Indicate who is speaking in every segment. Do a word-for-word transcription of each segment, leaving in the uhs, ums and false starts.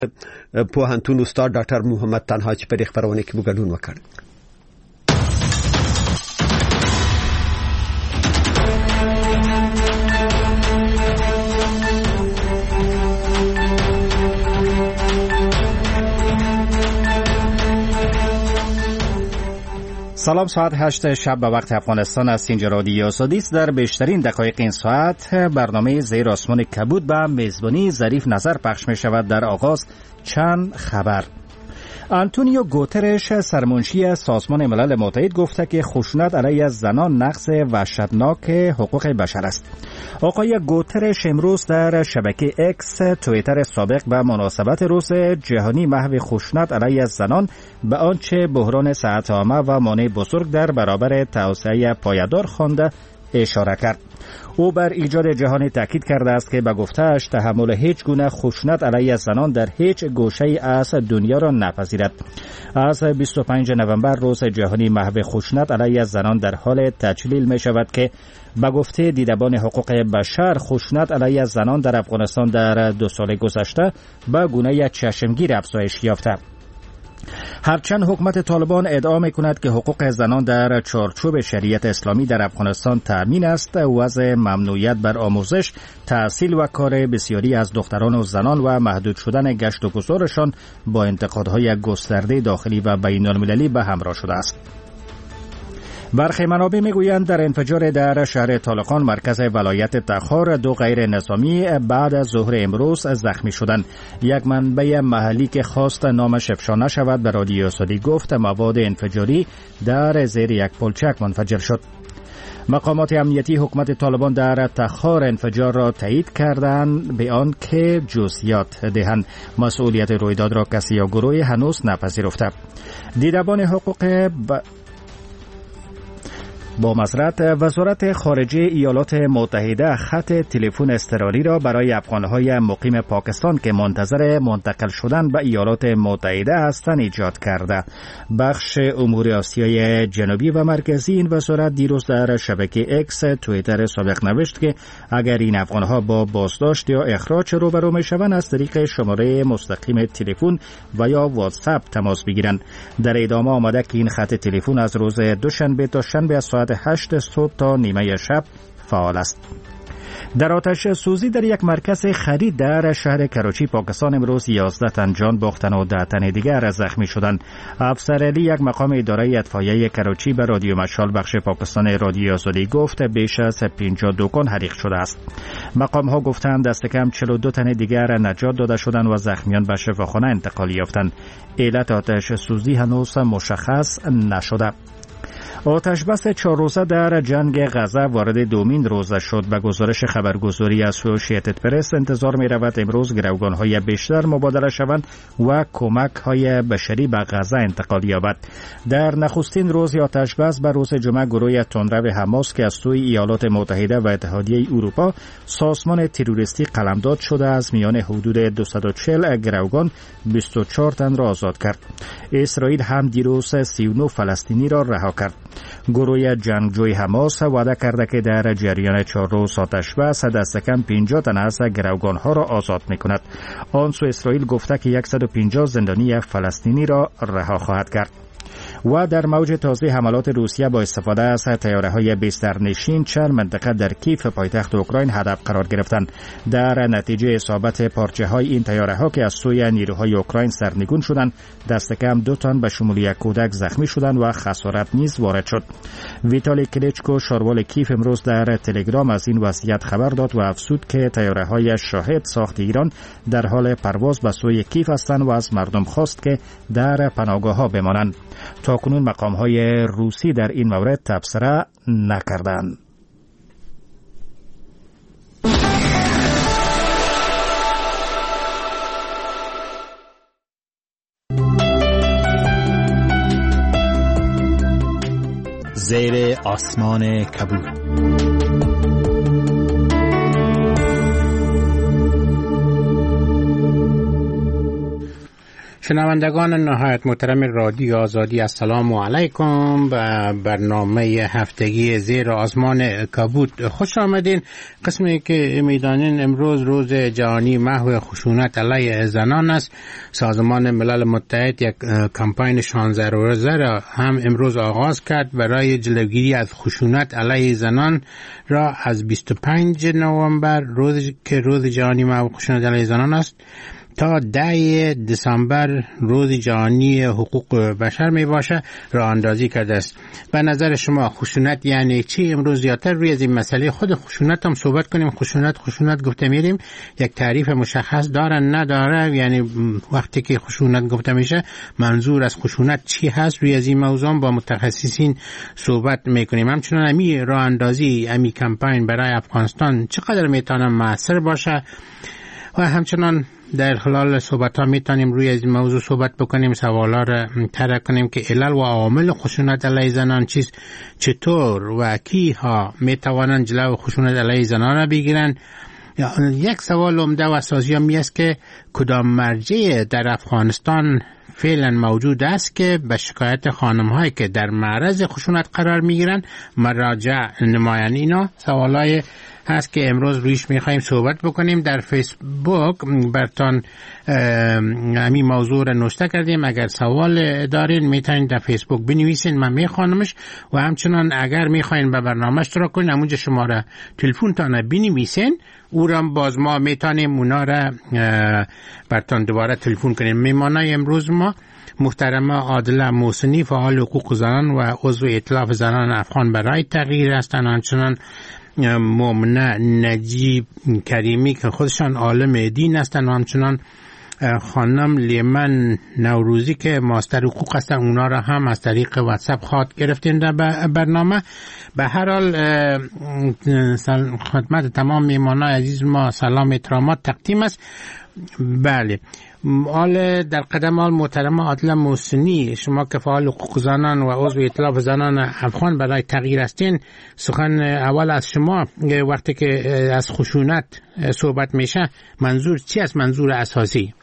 Speaker 1: پوهنتون استاد ډاکټر محمد تنها چې په خبرونه کې وګډون وکړ.
Speaker 2: سلام، ساعت هشت شب به وقت افغانستان است. اینجا رادیو آزادی است. در بیشترین دقایق این ساعت برنامه زیر آسمان کبود به میزبانی ظریف نظر پخش می شود. در آغاز چند خبر. آنتونیو گوترش سرمنشی سازمان ملل متحد گفته که خشونت علیه زنان نقض وحشتناک حقوق بشر است. آقای گوترش امروز در شبکه اکس توییتر سابق به مناسبت روز جهانی محو خشونت علیه زنان به آنچه بحران صحت عامه و مانع بزرگ در برابر توسعه پایدار خوانده اشاره کرد. او بر ایجاد جهانی تاکید کرده است که به گفته‌اش تحمل هیچ گونه خشونت علیه زنان در هیچ گوشه‌ای از دنیا را نپذیرد. از بیست و پنجم نوامبر روز جهانی محو خشونت علیه زنان در حال تجلیل می شود که به گفته دیدبان حقوق بشر خشونت علیه زنان در افغانستان در دو سال گذشته به گونه چشمگیر افزایش یافته. هرچند حکومت طالبان ادعا می‌کند که حقوق زنان در چارچوب شریعت اسلامی در افغانستان تأمین است، وضع ممنوعیت بر آموزش، تحصیل و کار بسیاری از دختران و زنان و محدود شدن گشت و گذارشان با انتقادهای گسترده داخلی و بین‌المللی به همراه شده است. برخی منابع میگویند در انفجار در شهر طالقان مرکز ولایت تخار دو غیر نظامی بعد از ظهر امروز زخمی شدند. یک منبع محلی که خواست نامش افشا نشود به رادیو آزادی گفت مواد انفجاری در زیر یک پلچک منفجر شد. مقامات امنیتی حکومت طالبان در تخار انفجار را تایید کردند به آن که جزئیات دهند. مسئولیت رویداد را کسی یا گروهی هنوز نپذیرفته. دیدبان حقوق ب... با معذرت وزارت خارجه ایالات متحده خط تلفن اضطراری را برای افغان‌های مقیم پاکستان که منتظر منتقل شدن به ایالات متحده هستند ایجاد کرده. بخش امور آسیای جنوبی و مرکزی این وزارت دیروز در شبکه اکس توییتر سابق نوشت که اگر این افغان‌ها با بازداشت یا اخراج روبرو می‌شوند از طریق شماره مستقیم تلفن و یا واتساپ تماس بگیرند. در ادامه آمده که این خط تلفن از روز دوشنبه تا شنبه از ساعت هشت صبح تا نیمه شب فعال است. در آتش سوزی در یک مرکز خرید در شهر کراچی پاکستان امروز یازده تن جان باختند و ده تن دیگر زخمی شدند. افسر علی یک مقام اداره اطفائیه کراچی به رادیو مشال بخش پاکستان رادیو آزادی گفت بیش از پنجاه دکان حریق شده است. مقام ها گفتند دست کم چهل و دو تن دیگر نجات داده شدند و زخمیان به شفاخانه انتقال یافتند. علت آتش سوزی هنوز مشخص نشده. آتش بس چهار روزه در جنگ غزه وارد دومین روزه شد. به گزارش خبرگزاری اسوسییتد پرس انتظار می رود امروز گروگان های بیشتر مبادله شوند و کمک های بشری به غزه انتقال یابد. در نخستین روز آتش بس به روز جمعه گروه تندرو حماس که از سوی ایالات متحده و اتحادیه اروپا سازمان تروریستی قلمداد شده از میان حدود دویست و چهل گروگان بیست و چهار تن را آزاد کرد. اسرائیل هم دیروز سی و نه فلسطینی را رها کرد. گروه جنگجوی حماس وعده کرده که در جریان چهار روز آتش بس دست کم پنجاه تن از گروگانها را آزاد می کند. آن سو اسرائیل گفته که صد و پنجاه زندانی فلسطینی را رها خواهد کرد. و در موج تازه حملات روسیه با استفاده از طیاره‌های بسترنشین چند منطقه در کیف پایتخت اوکراین هدف قرار گرفتند. در نتیجه اصابت پارچه‌های این طیاره‌ها که از سوی نیروهای اوکراین سرنگون شدند، دست کم دو تن به شمول یک کودک زخمی شدند و خسارت نیز وارد شد. ویتالی کلیچکو شاروال کیف امروز در تلگرام از این وضعیت خبر داد و افزود که طیاره‌های شاهد ساخت ایران در حال پرواز به سوی کیف هستند و از مردم خواست که در پناهگاه‌ها بمانند. تاکنون مقام‌های روسی در این مورد تبصره نکردند.
Speaker 3: زیر آسمان کبود.
Speaker 4: شنوندگان نهایت محترم رادیو آزادی، السلام علیکم. به برنامه هفتگی زیر آسمان کبود خوش آمدین. قسمی که میدانین امروز روز جهانی محو خشونت علیه زنان است. سازمان ملل متحد یک کمپین شانزده روزه را هم امروز آغاز کرد برای جلوگیری از خشونت علیه زنان را از بیست و پنجم نوامبر، روزی که روز جهانی محو خشونت علیه زنان است، تا ده دسامبر روز جهانی حقوق بشر می باشه راه اندازی کرده است. به نظر شما خشونت یعنی چی؟ امروز زیادتر روی از این مسئله خود خشونت هم صحبت کنیم. خشونت خشونت گفته میریم، یک تعریف مشخص داره نداره؟ یعنی وقتی که خشونت گفته میشه منظور از خشونت چی هست؟ روی از این موضوع با متخصصین صحبت میکنیم. همچنان امی راه اندازی امی کمپین برای افغانستان چقدر میتونه موثر باشه و همچنان در خلال صحبت ها میتونیم روی این موضوع صحبت بکنیم، سوالا را طرح کنیم که علل و عوامل خشونت علیه زنان چیست، چطور و کی ها میتوانند جلو خشونت علیه زنان را بگیرن. یک سوال عمده و اساسی هم است که کدام مرجع در افغانستان فعلا موجود است که به شکایت خانم هایی که در معرض خشونت قرار میگیرن مراجع نمایند. اینا سوالای هست که امروز رویش میخواییم صحبت بکنیم. در فیسبوک برتان همین موضوع را نوشته کردیم. اگر سوال دارین میتونین در فیسبوک بنویسین، من میخوانمش. و همچنان اگر میخواین به برنامه اشتراک کنین، همونجا شماره تلفن تانه بنویسین، او را باز ما میتونیم اونا را برتان دوباره تلفن کنیم. میمانای امروز ما محترمه عادله محسنی، فعال حقوق زنان و عضو ائتلاف زنان افغان برای تغییر هستند. همچنان مؤمنه نجیب کریمی که خودشان عالم دین هستند و همچنان خانم لیمن نوروزی که ماستر حقوق هستند. اونا را هم از طریق واتساپ خواهد گرفتین در برنامه. به هر حال خدمت تمام میهمانان عزیز ما سلام احترامات تقدیم است. بله، حال در قدم حال محترمه عادله محسنی، شما که فعال حقوق زنان و عضو ائتلاف زنان افغان برای تغییر هستین، سخن اول از شما. وقتی که از خشونت صحبت میشه منظور چی است؟ منظور اساسی.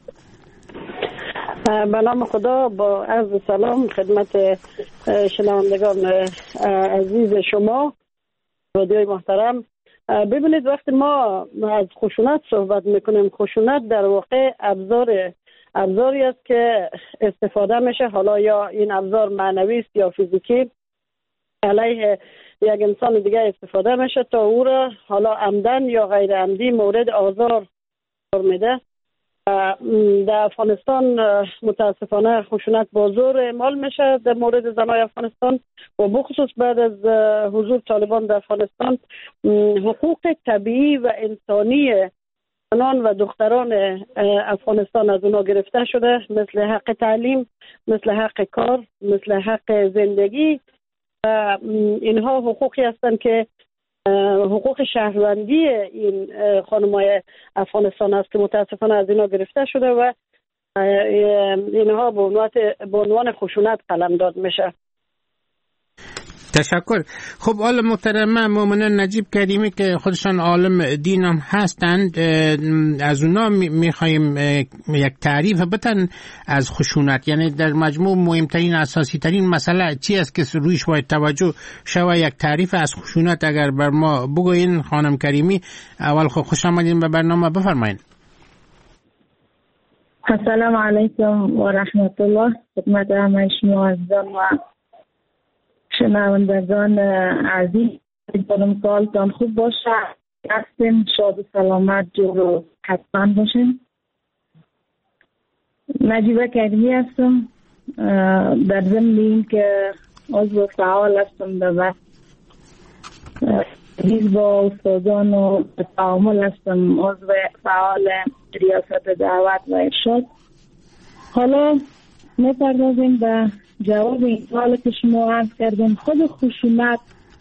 Speaker 5: به نام خدا، با عرض سلام خدمت شنوندگان عزیز شما رادیوی محترم. ببینید، وقتی ما از خشونت صحبت میکنیم، خشونت در واقع ابزار ابزاری است که استفاده میشه، حالا یا این ابزار معنوی است یا فیزیکی، علیه یک انسان دیگه استفاده میشه تا او را حالا عمدن یا غیر عمدی مورد آزار قرار میده. در افغانستان متاسفانه خشونت با زور اعمال میشه در مورد زنای افغانستان و بخصوص بعد از حضور طالبان در افغانستان حقوق طبیعی و انسانی زنان و دختران افغانستان از اونا گرفته شده، مثل حق تعلیم، مثل حق کار، مثل حق زندگی. اینها حقوقی هستند که حقوق شهروندی این خانم‌های افغانستان است که متاسفانه از اینا گرفته شده و اینها به عنوان خشونت قلمداد میشه.
Speaker 4: تشکر. خب حالا محترمه مؤمنه نجیب کریمی که خودشان عالم دین هم هستند، از اونا میخواییم یک تعریف بتن از خشونت. یعنی در مجموع مهمترین اساسی ترین مسئله چی است که رویش باید توجه شوه؟ یک تعریف از خشونت اگر بر ما بگوین خانم کریمی. اول خب خوش آمدین به برنامه، بفرمایید.
Speaker 6: السلام علیکم و رحمت الله. خدمت همه شما عزیزان و شنوندگان عزیز، امیدوارم سالتان خوب باشه، هستین شاد و سلامت، جور و حتما باشین. نجیبه کریمی هستم، در ضمن این که عضو فعال هستم در حزب استادان و تعامل هستم، عضو فعال ریاست دعوت و ارشاد. حالا می‌پردازیم به جواب این سوال که شما عرض کردیم. خود خشونت،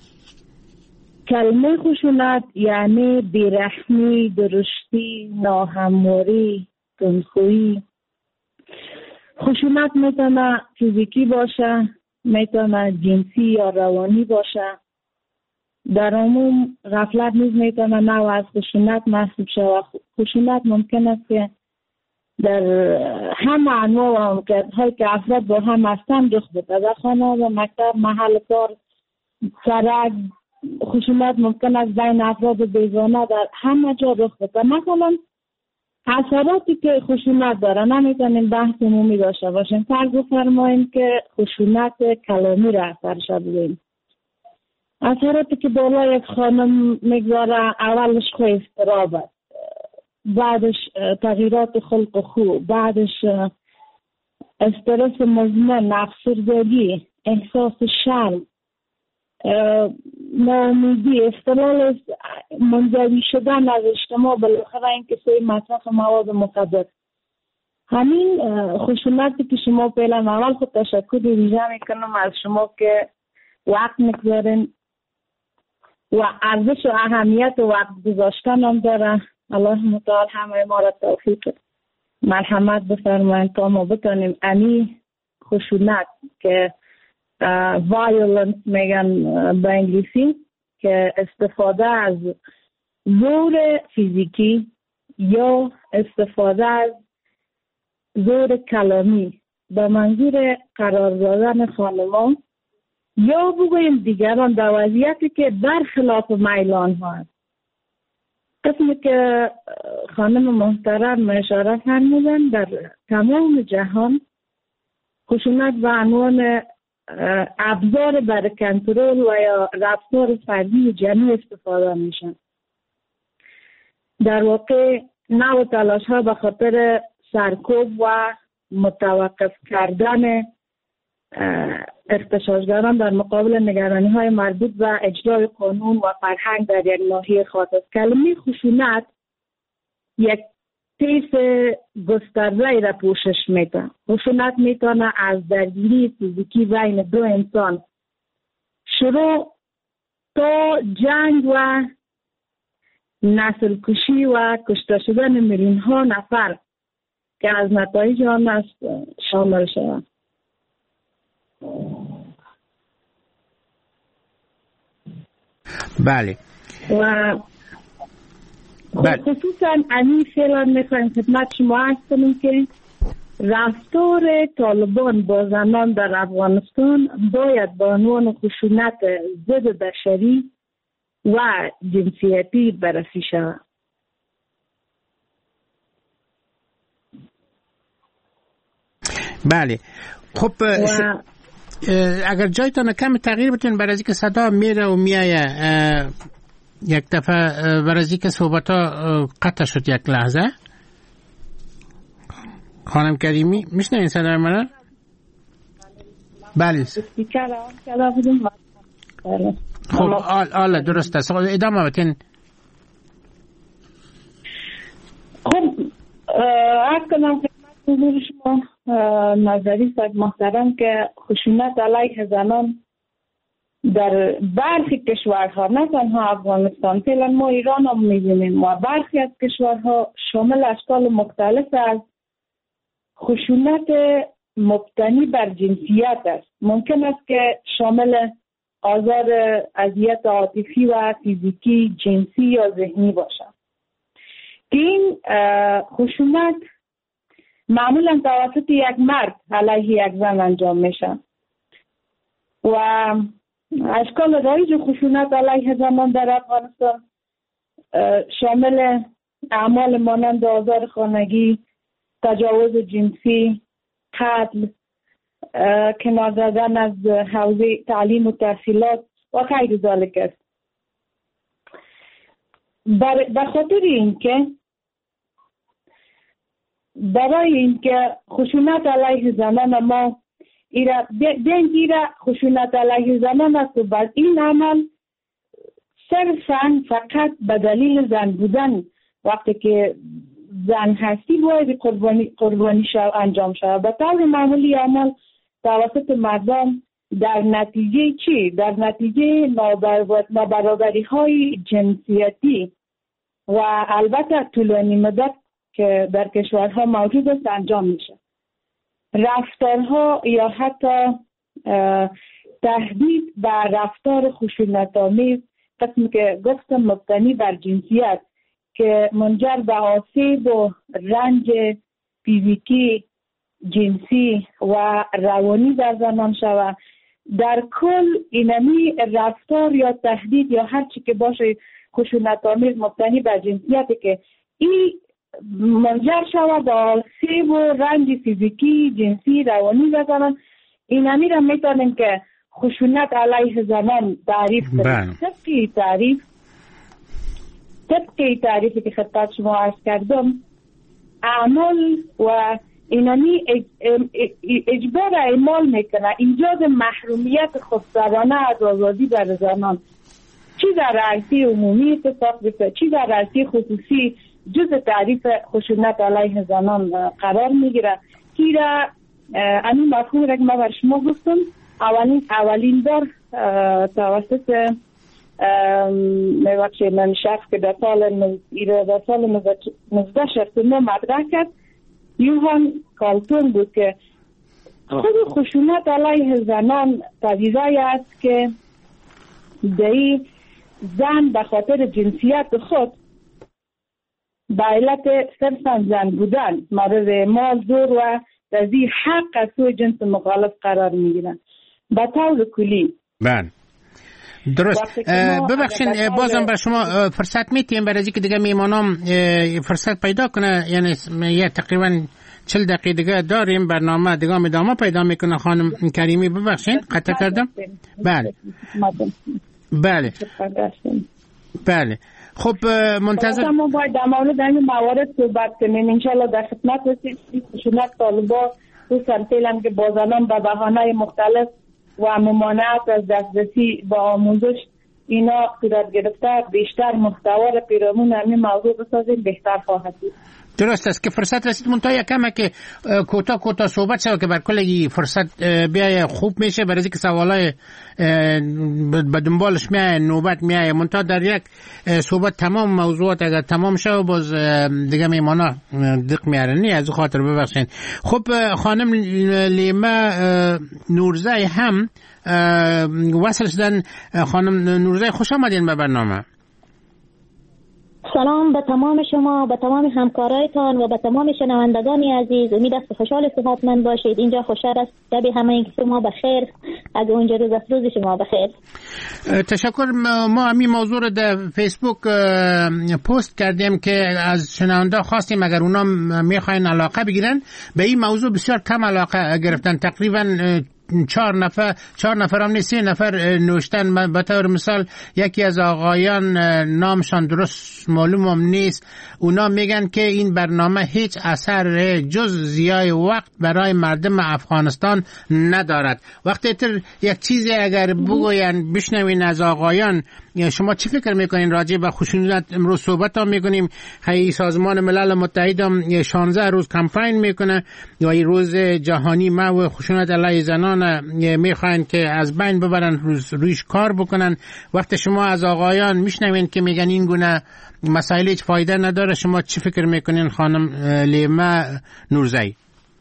Speaker 6: کلمه خشونت یعنی بیرحمی، درشتی، ناهمواری، تندخویی. خشونت میتونه فیزیکی باشه، میتونه جنسی یا روانی باشه. در عموم غفلت نیز میتونه نوع از خشونت محسوب شود. خشونت ممکن است که در همه انواع و موقعیت‌هایی که افراد با هم هستند رخ بده. در خانه و مکتب، محل کار، سرک، خشونت ممکن است بین افراد بیگانه در همه جا رخ بده. مثلا اثراتی که خشونت داره نمیتونیم بحث عمومی داشته باشیم. فرض بفرماییم که خشونت کلامی را اثرش بگوییم. اثراتی که بالای یک خانم میگذاره، اولش خو اضطراب است، بعدش تغییرات خلق و خو، بعدش استرس مزمن، افسردگی، احساس شرم، ناامیدی، اختلال منزوی شدن از اجتماع، بالاخره اینکه سوی مصرف مواد مخدر. همین خشونتی که شما فعلا اول خود تشکر ویژه میکنم از شما که وقت میگذارین و ارزش و اهمیت وقت گذاشتن هم داره. الله متعال همه ما را توفیق مرحمت بفرمایید تا ما بتانیم امی خشونت که وایولنس میگن به انگلیسی، که استفاده از زور فیزیکی یا استفاده از زور کلامی به منظور قرار دادن خانمان یا بگوییم دیگران در وضعیتی که برخلاف میلان ها است. قسمی که خانم محترم اشاره فرمودن در تمام جهان خشونت به عنوان ابزار برای کنترل و یا رفتار فردی جمعی استفاده میشن. در واقع نوع تلاش ها به خاطر سرکوب و متوقف کردن اغتشاشگران در مقابل نگرانی های مربوط به اجرای قانون و فرهنگ در یک ناحیه خاص است. کلمه خشونت یک طیف گسترده را پوشش میده. خشونت میتونه از درگیری فیزیکی بین دو انسان شروع تا جنگ و نسل کشی و کشته شدن میلیون ها نفر که از نتایج آن است شامل شود.
Speaker 4: بله.
Speaker 6: و
Speaker 4: بله.
Speaker 6: خصوصا امی فعلا میخوایم خدمت شما عرض کنیم که رفتار طالبان با زنان در افغانستان باید با عنوان خشونت ضد بشری و جنسیتی بررسی شود.
Speaker 4: بله. خب و... اگر جایتان کم تغییر بتونین برای اینکه صدا میره و میایه یک دفعه برای اینکه صحبت ها قطع شد یک لحظه. خانم کریمی میشنوین صدای من؟ بله. خب آله درسته. ادامه بتین.
Speaker 6: خب عرض کنم حضور شما نظری صاحب محترم که خشونت علیه زنان در برخی کشورها، نه تنها افغانستان، فعلا ما ایران هم می‌بینیم و برخی از کشورها شامل اشکال مختلف از خشونت مبتنی بر جنسیت است. ممکن است که شامل آزار اذیت عاطفی و فیزیکی، جنسی یا ذهنی باشد. این خشونت معمولا توسط یک مرد علیه یک زن انجام میشه و اشکال رایج خشونت علیه زنان در افغانستان شامل اعمال مانند آزار خانگی، تجاوز جنسی، قتل، کنار زدن از حوزه تعلیم و تحصیلات و غیر ذالک است. به خاطر اینکه برای اینکه خشونت علیه زنان ما ایرا دنگیرا خشونت علیه زنان است و بعد این عمل صرفاً فقط به دلیل زن بودن، وقتی که زن هستی باید قربانی قربانی شو انجام شود. به طور معمولی عمل توسط مردم در نتیجه چی؟ در نتیجه نابرابری های جنسیتی و البته طولانی مدت که در کشورها موجود است انجام میشه. رفتارها یا حتی تهدید به رفتار خشونت‌آمیز، قسمی که گفتم مبتنی بر جنسیت، که منجر به آسیب و رنج فیزیکی جنسی و روانی در زنان شود. در کل اینمی رفتار یا تهدید یا هر چی که باشه خشونت آمیز مبتنی بر جنسیتی که این منجر شود به آسیب و رنج فیزیکی، جنسی، روانی و زنان، اینمی را میتونیم که خشونت علیه زنان تعریف کنیم. طبقی تعریف طبقی تعریفی که خدمت شما عرض کردم، اعمال و اینمی اجبار اعمال میکنه، ایجاد محرومیت خودسرانه از آزادی بر زنان، چی در عرصه عمومی اتفاق بیفته چی در عرصه خصوصی جز تعریف خشونت علیه زنان قرار میگیره. که را همین مفهوم را که ما بر شما گفتم اولین اولین بار توسط میوقت من شخص که در سال در سال نوزده شصت و نه مطرح کرد، یوهان کالتون بود که خود خشونت علیه زنان پدیده‌ای است که دهی زن به خاطر جنسیت خود به علت صرفا زن بودن مورد مال زور و تضییع حق از سوی جنس مخالف قرار میگیرن. به طور کلی
Speaker 4: بله درست. ببخشین بازم بر شما فرصت میتیم برای اینکه دیگه میمانم فرصت پیدا کنه، یعنی یه تقریبا چل دقیقه دیگه داریم برنامه دیگه ادامه پیدا میکنه. خانم کریمی ببخشین قطع کردم. بله بله بله خب منتظر
Speaker 6: ما باید در مورد این موارد صحبت کنیم ان شاء الله در خدمت هستیم. خشونت طالبا خصوصا فعلا که با زنان به بهانه‌های مختلف و ممانعت از دسترسی به آموزش اینا صورت گرفته، بیشتر محتوا را پیرامون همین موضوع بسازیم بهتر خواهد بود.
Speaker 4: درست است که فرصت رسید منتها یکمه که کوتاه کوتاه صحبت شد که بر کل فرصت بیای خوب میشه، برای اینکه سوالای به دنبالش میای نوبت میای منتها در یک صحبت تمام موضوعات اگر تمام شه باز دیگه میمانا دق میارنی، از خاطر ببخشید. خب خانم لیما نورزی هم وصل شدن. خانم نورزی خوش آمدین به برنامه.
Speaker 7: سلام به تمام شما، به تمام همکارایتان و به تمام شنوندگان عزیز. امید است خوشحال و صحتمند باشید. اینجا خوشحال است شب همه این شما بخیر، از اونجا روز است روز شما بخیر.
Speaker 4: تشکر. ما همین موضوع رو در فیسبوک پست کردیم که از شنونده خواستیم اگر اونا میخواین علاقه بگیرن به این موضوع. بسیار کم علاقه گرفتن، تقریبا چهار نفر چهار نفر هم نیست، سه نفر نوشتن. به طور مثال یکی از آقایان نامشان درست معلومم نیست، اونا میگن که این برنامه هیچ اثر جز ضیاع وقت برای مردم افغانستان ندارد. وقتی تر یک چیزی اگر بگوین بشنوین از آقایان، شما چی فکر میکنین راجع به خشونت؟ امروز صحبت هم میکنیم، هی سازمان ملل متحد هم شانزده روز کمپین میکنه و این روز جهانی محو خشونت علیه زنان میخواین که از بین ببرن، رویش کار بکنن. وقتی شما از آقایان میشنوین که میگن این گونه مسائل هیچ فایده نداره، شما چی فکر میکنین خانم لیما نورزی؟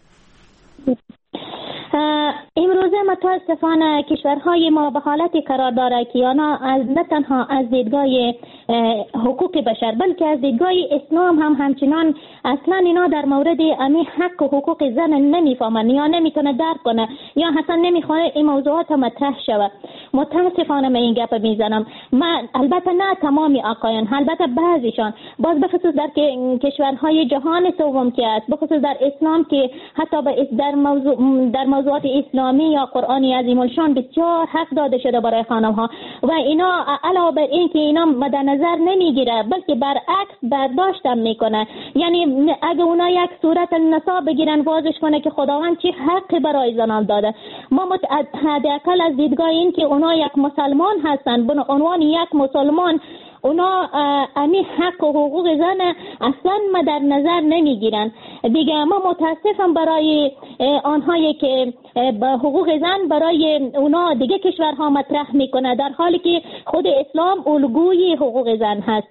Speaker 7: امروزه متاسفانه کشورهای ما به حالتی قرار داره که آنها از نه تنها از دیدگاه حقوق بشر بلکه از دیدگاه اسلام هم همچنان اصلا اینا در مورد امی حق و حقوق زن نمیفهمن یا نمیتونه درک کنه یا اصلا نمیخواد این موضوعات مطرح شود. متاسفانه من این گپ میزنم. من البته نه تمامی آقایان، البته بعضیشان، باز به خصوص در کشورهای جهان سوم که است، به خصوص در اسلام که حتی در موضوع در موضوعات اسلامی یا قرآنی عظیم الشان بسیار حق داده شده برای خانم ها و اینا علاوه بر این که اینا مد نظر نمیگیره بلکه برعکس برداشت هم میکنه. یعنی اگه اونا یک صورت نصاب بگیرن واضح کنه که خداوند چه حقی برای زنان داده، ما حداقل از دیدگاه این که اونا یک مسلمان هستن به عنوان یک مسلمان اونا امی حق و حقوق زن اصلا ما در نظر نمیگیرن. دیگه ما متاسفم برای آنهایی که حقوق زن برای اونا دیگه کشورها مطرح میکنه در حالی که خود اسلام الگوی حقوق زن هست.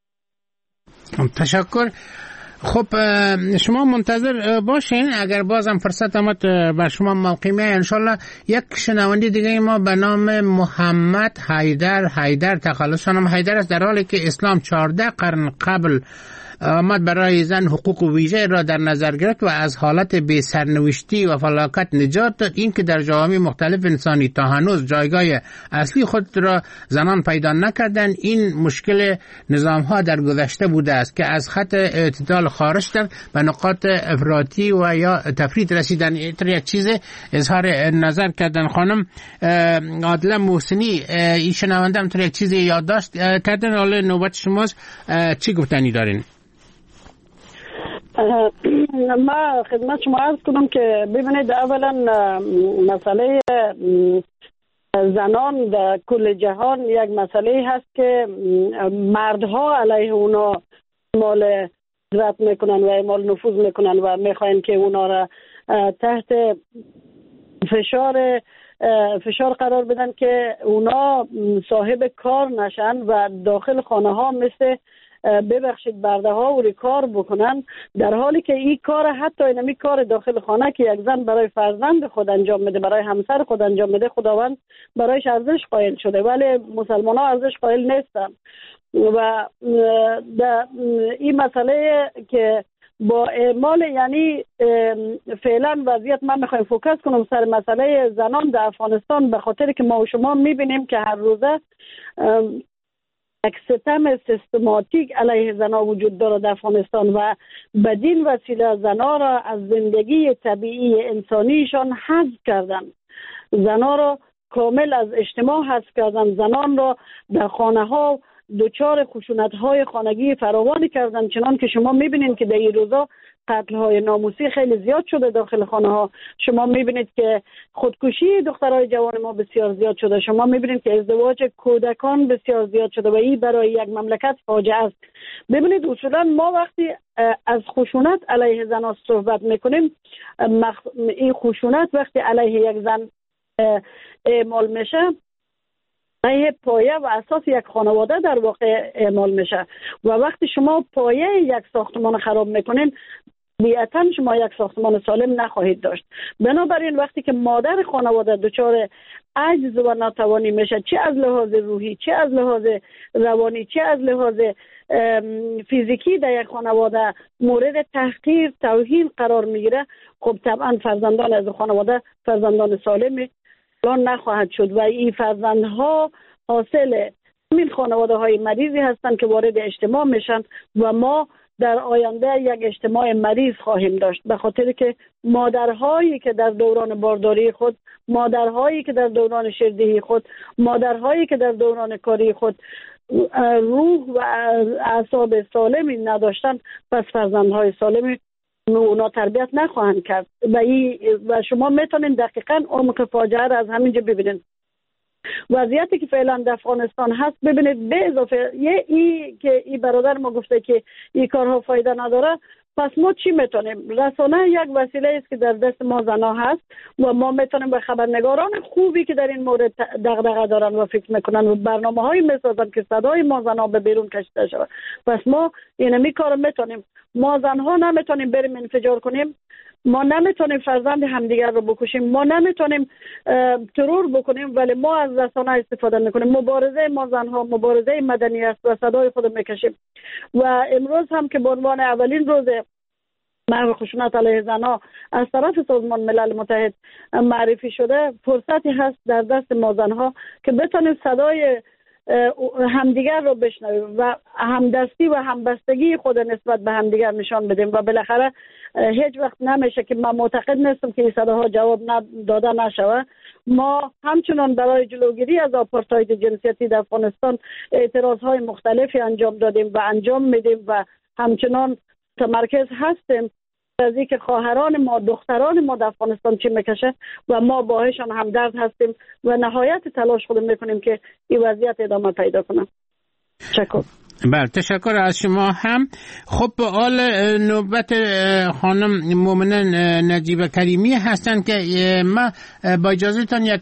Speaker 4: تشکر. خب شما منتظر باشین، اگر بازم فرصت آمد بر شما موقع میاد انشالله. یک شنونده دیگه ما به نام محمد حیدر حیدر، تخلص نام حیدر است، در حالی که اسلام چهارده قرن قبل آمد برای زن حقوق ویژه را در نظر گرفت و از حالت بی سرنوشتی و فلاکت نجات داد. این که در جوامع مختلف انسانی تا هنوز جایگاه اصلی خود را زنان پیدا نکردند، این مشکل نظام ها در گذشته بوده است که از خط اعتدال خارج شدند و نقاط افراطی و یا تفرید رسیدن. اینطور یک چیز اظهار نظر کردن. خانم عادله محسنی، این شنونده همطور یک چیزی یادداشت کردن، حالا نوبت شماست، چی گفتنی دارین؟
Speaker 5: ما خدمت شما عرض کنم که ببینید، اولا مسئله زنان در کل جهان یک مسئله هست که مردها علیه اونا اعمال قدرت میکنن و اعمال نفوذ میکنن و میخواین که اونا را تحت فشار فشار قرار بدن که اونا صاحب کار نشن و داخل خانه ها مثل ببخشید برده ها و کار بکنن، در حالی که این کار، حتی اینمی کار داخل خانه که یک زن برای فرزند خود انجام میده، برای همسر خود انجام میده، خداوند برایش ارزش قائل شده، ولی مسلمان ها ارزش قائل نیستن. و در این مسئله که با اعمال، یعنی فعلا وضعیت من میخوایم فوکس کنم سر مسئله زنان در افغانستان، به خاطر که ما و شما میبینیم که هر روزه یک ستم سیستماتیک علیه زنها وجود داره در افغانستان و بدین وسیله زنها را از زندگی طبیعی انسانیشان حذف کردن، زنها را کامل از اجتماع حذف کردن، زنان را در خانه ها دچار خشونت های خانگی فراوانی کردن. چنان که شما میبینید که در این روزا قتل های ناموسی خیلی زیاد شده داخل خانه ها. شما میبینید که خودکشی دخترای جوان ما بسیار زیاد شده. شما میبینید که ازدواج کودکان بسیار زیاد شده و این برای یک مملکت فاجعه است. ببینید اصولا ما وقتی از خشونت علیه زنان صحبت میکنیم، این خشونت وقتی علیه یک زن اعمال میشه، این پایه و اساس یک خانواده در واقع اعمال میشه و وقتی شما پایه یک ساختمان خراب میکنین، طبیعتاً شما یک ساختمان سالم نخواهید داشت. بنابراین وقتی که مادر خانواده دچار عجز و ناتوانی میشه، چه از لحاظ روحی، چه از لحاظ روانی، چه از لحاظ فیزیکی، در یک خانواده مورد تحقیر، توهین قرار میگیره، خب طبعا فرزندان از خانواده فرزندان سالمی الان نخواهد شد و این فرزندها حاصل این خانواده های مریضی هستند که وارد اجتماع میشن و ما در آینده یک اجتماع مریض خواهیم داشت، به خاطر که مادرهایی که در دوران بارداری خود، مادرهایی که در دوران شیردهی خود، مادرهایی که در دوران کاری خود روح و اعصاب سالمی نداشتن، پس فرزندهای سالمی اونا تربیت نخواهند کرد و, ای و شما میتونین دقیقاً عمق فاجعه را از همینجا ببینید. وضعیتی که فعلا در افغانستان هست، ببینید به اضافه یه ای که این برادر ما گفته که این کارها فایده نداره، پس ما چی میتونیم؟ رسانه یک وسیله است که در دست ما زنا هست و ما میتونیم به خبرنگاران خوبی که در این مورد دغدغه دارن و فکر میکنن و برنامه‌هایی میسازن که صدای ما زنا به بیرون کشیده شود. پس ما اینمی کارو میتونیم. ما زنها نمیتونیم بریم انفجار کنیم، ما نمیتونیم فرزند همدیگر رو بکشیم، ما نمیتونیم ترور بکنیم، ولی ما از رسانه استفاده میکنیم. مبارزه ما زنها مبارزه مدنی است و صدای خود میکشیم و امروز هم که به عنوان اولین روز محو خشونت علیه زنها از طرف سازمان ملل متحد معرفی شده، فرصتی هست در دست ما زنها که بتونیم صدای همدیگر رو بشنویم و همدستی و همبستگی خود نسبت به همدیگر نشان بدیم و بالاخره هیچ وقت نمیشه که من معتقد نیستم که این صداها جواب داده نشود. ما همچنان برای جلوگیری از آپارتاید جنسیتی در افغانستان اعتراضهای مختلفی انجام دادیم و انجام میدیم و همچنان متمرکز هستیم از اینکه خواهران ما، دختران ما در افغانستان چی میکشه و ما باهاشان همدرد هستیم و نهایت تلاش خود میکنیم که این وضعیت ادامه پیدا کنه. تشکر.
Speaker 4: بله، تشکر از شما هم. خب به حال نوبت خانم مومنه نجیب کریمی هستن که ما با اجازهتان یک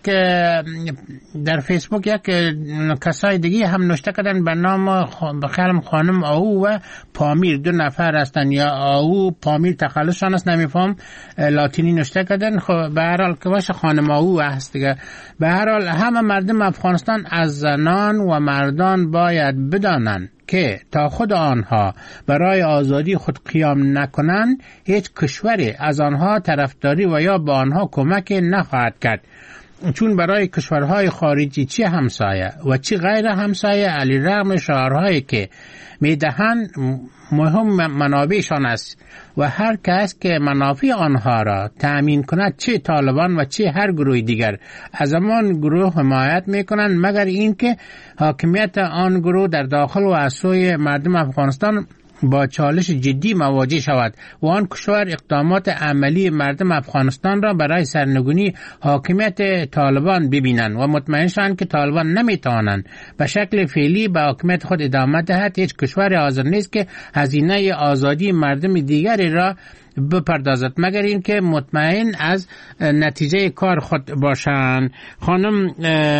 Speaker 4: در فیسبوک یک کسای دیگه هم نوشته کردن به نام بخیرم خانم آهو و پامیر، دو نفر هستن، یا آهو پامیر تخلصشان است نمیفهم، لاتینی نوشته کردن. خب به هر حال که باشه خانم آهو هست دیگه. به هر حال همه مردم افغانستان از زنان و مردان باید بدانند که تا خود آنها برای آزادی خود قیام نکنند هیچ کشوری از آنها طرفداری و یا به آنها کمک نخواهد کرد، چون برای کشورهای خارجی چی همسایه و چی غیر همسایه علی رغم شعارهایی که میدهند مهم منابعشان است و هر کس که منافع آنها را تأمین کند، چه طالبان و چه هر گروه دیگر، از همان گروه حمایت میکنند، مگر اینکه حاکمیت آن گروه در داخل و از سوی مردم افغانستان با چالش جدی مواجه شود و آن کشور اقدامات عملی مردم افغانستان را برای سرنگونی حاکمیت طالبان ببینند و مطمئن شوند که طالبان نمیتوانند به شکل فعلی به حاکمیت خود ادامه دهد. هیچ کشور حاضر نیست که هزینه آزادی مردم دیگری را بپردازد مگر این که مطمئن از نتیجه کار خود باشند. خانم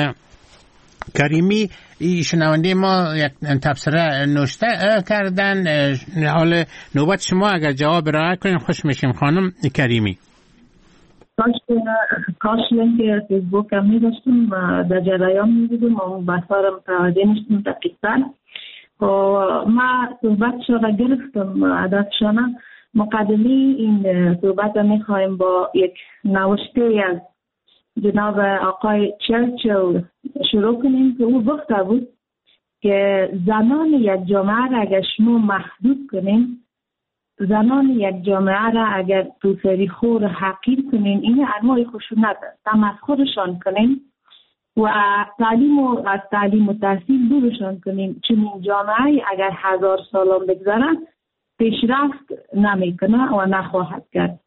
Speaker 4: کریمی شنونده ما یک تبصره نوشته کردن، حال نوبت شما اگر جواب رعایت کنین خوش میشیم. خانم کریمی.
Speaker 6: کاش کاش لینک فیسبوک هم میداشتیم و در جریان میدیدیم و بحثا را متوجه نشتیم دقیقا. ما صحبت شما گرفتم عددشانه مقدمی این صحبت را میخوایم با یک نوشته از جناب آقای چرچل شروع کنیم که او گفته بود که زنان یک جامعه را اگر شما محدود کنیم، زنان یک جامعه را اگر توسری خور حقیر کنیم، این انواع خشونت است، تمسخرشان کنیم و تعلیم و از تعلیم و تحصیل دورشان کنیم، چون این جامعه اگر هزار سالان بگذره پیشرفت نمیکنه و نخواهد کرد.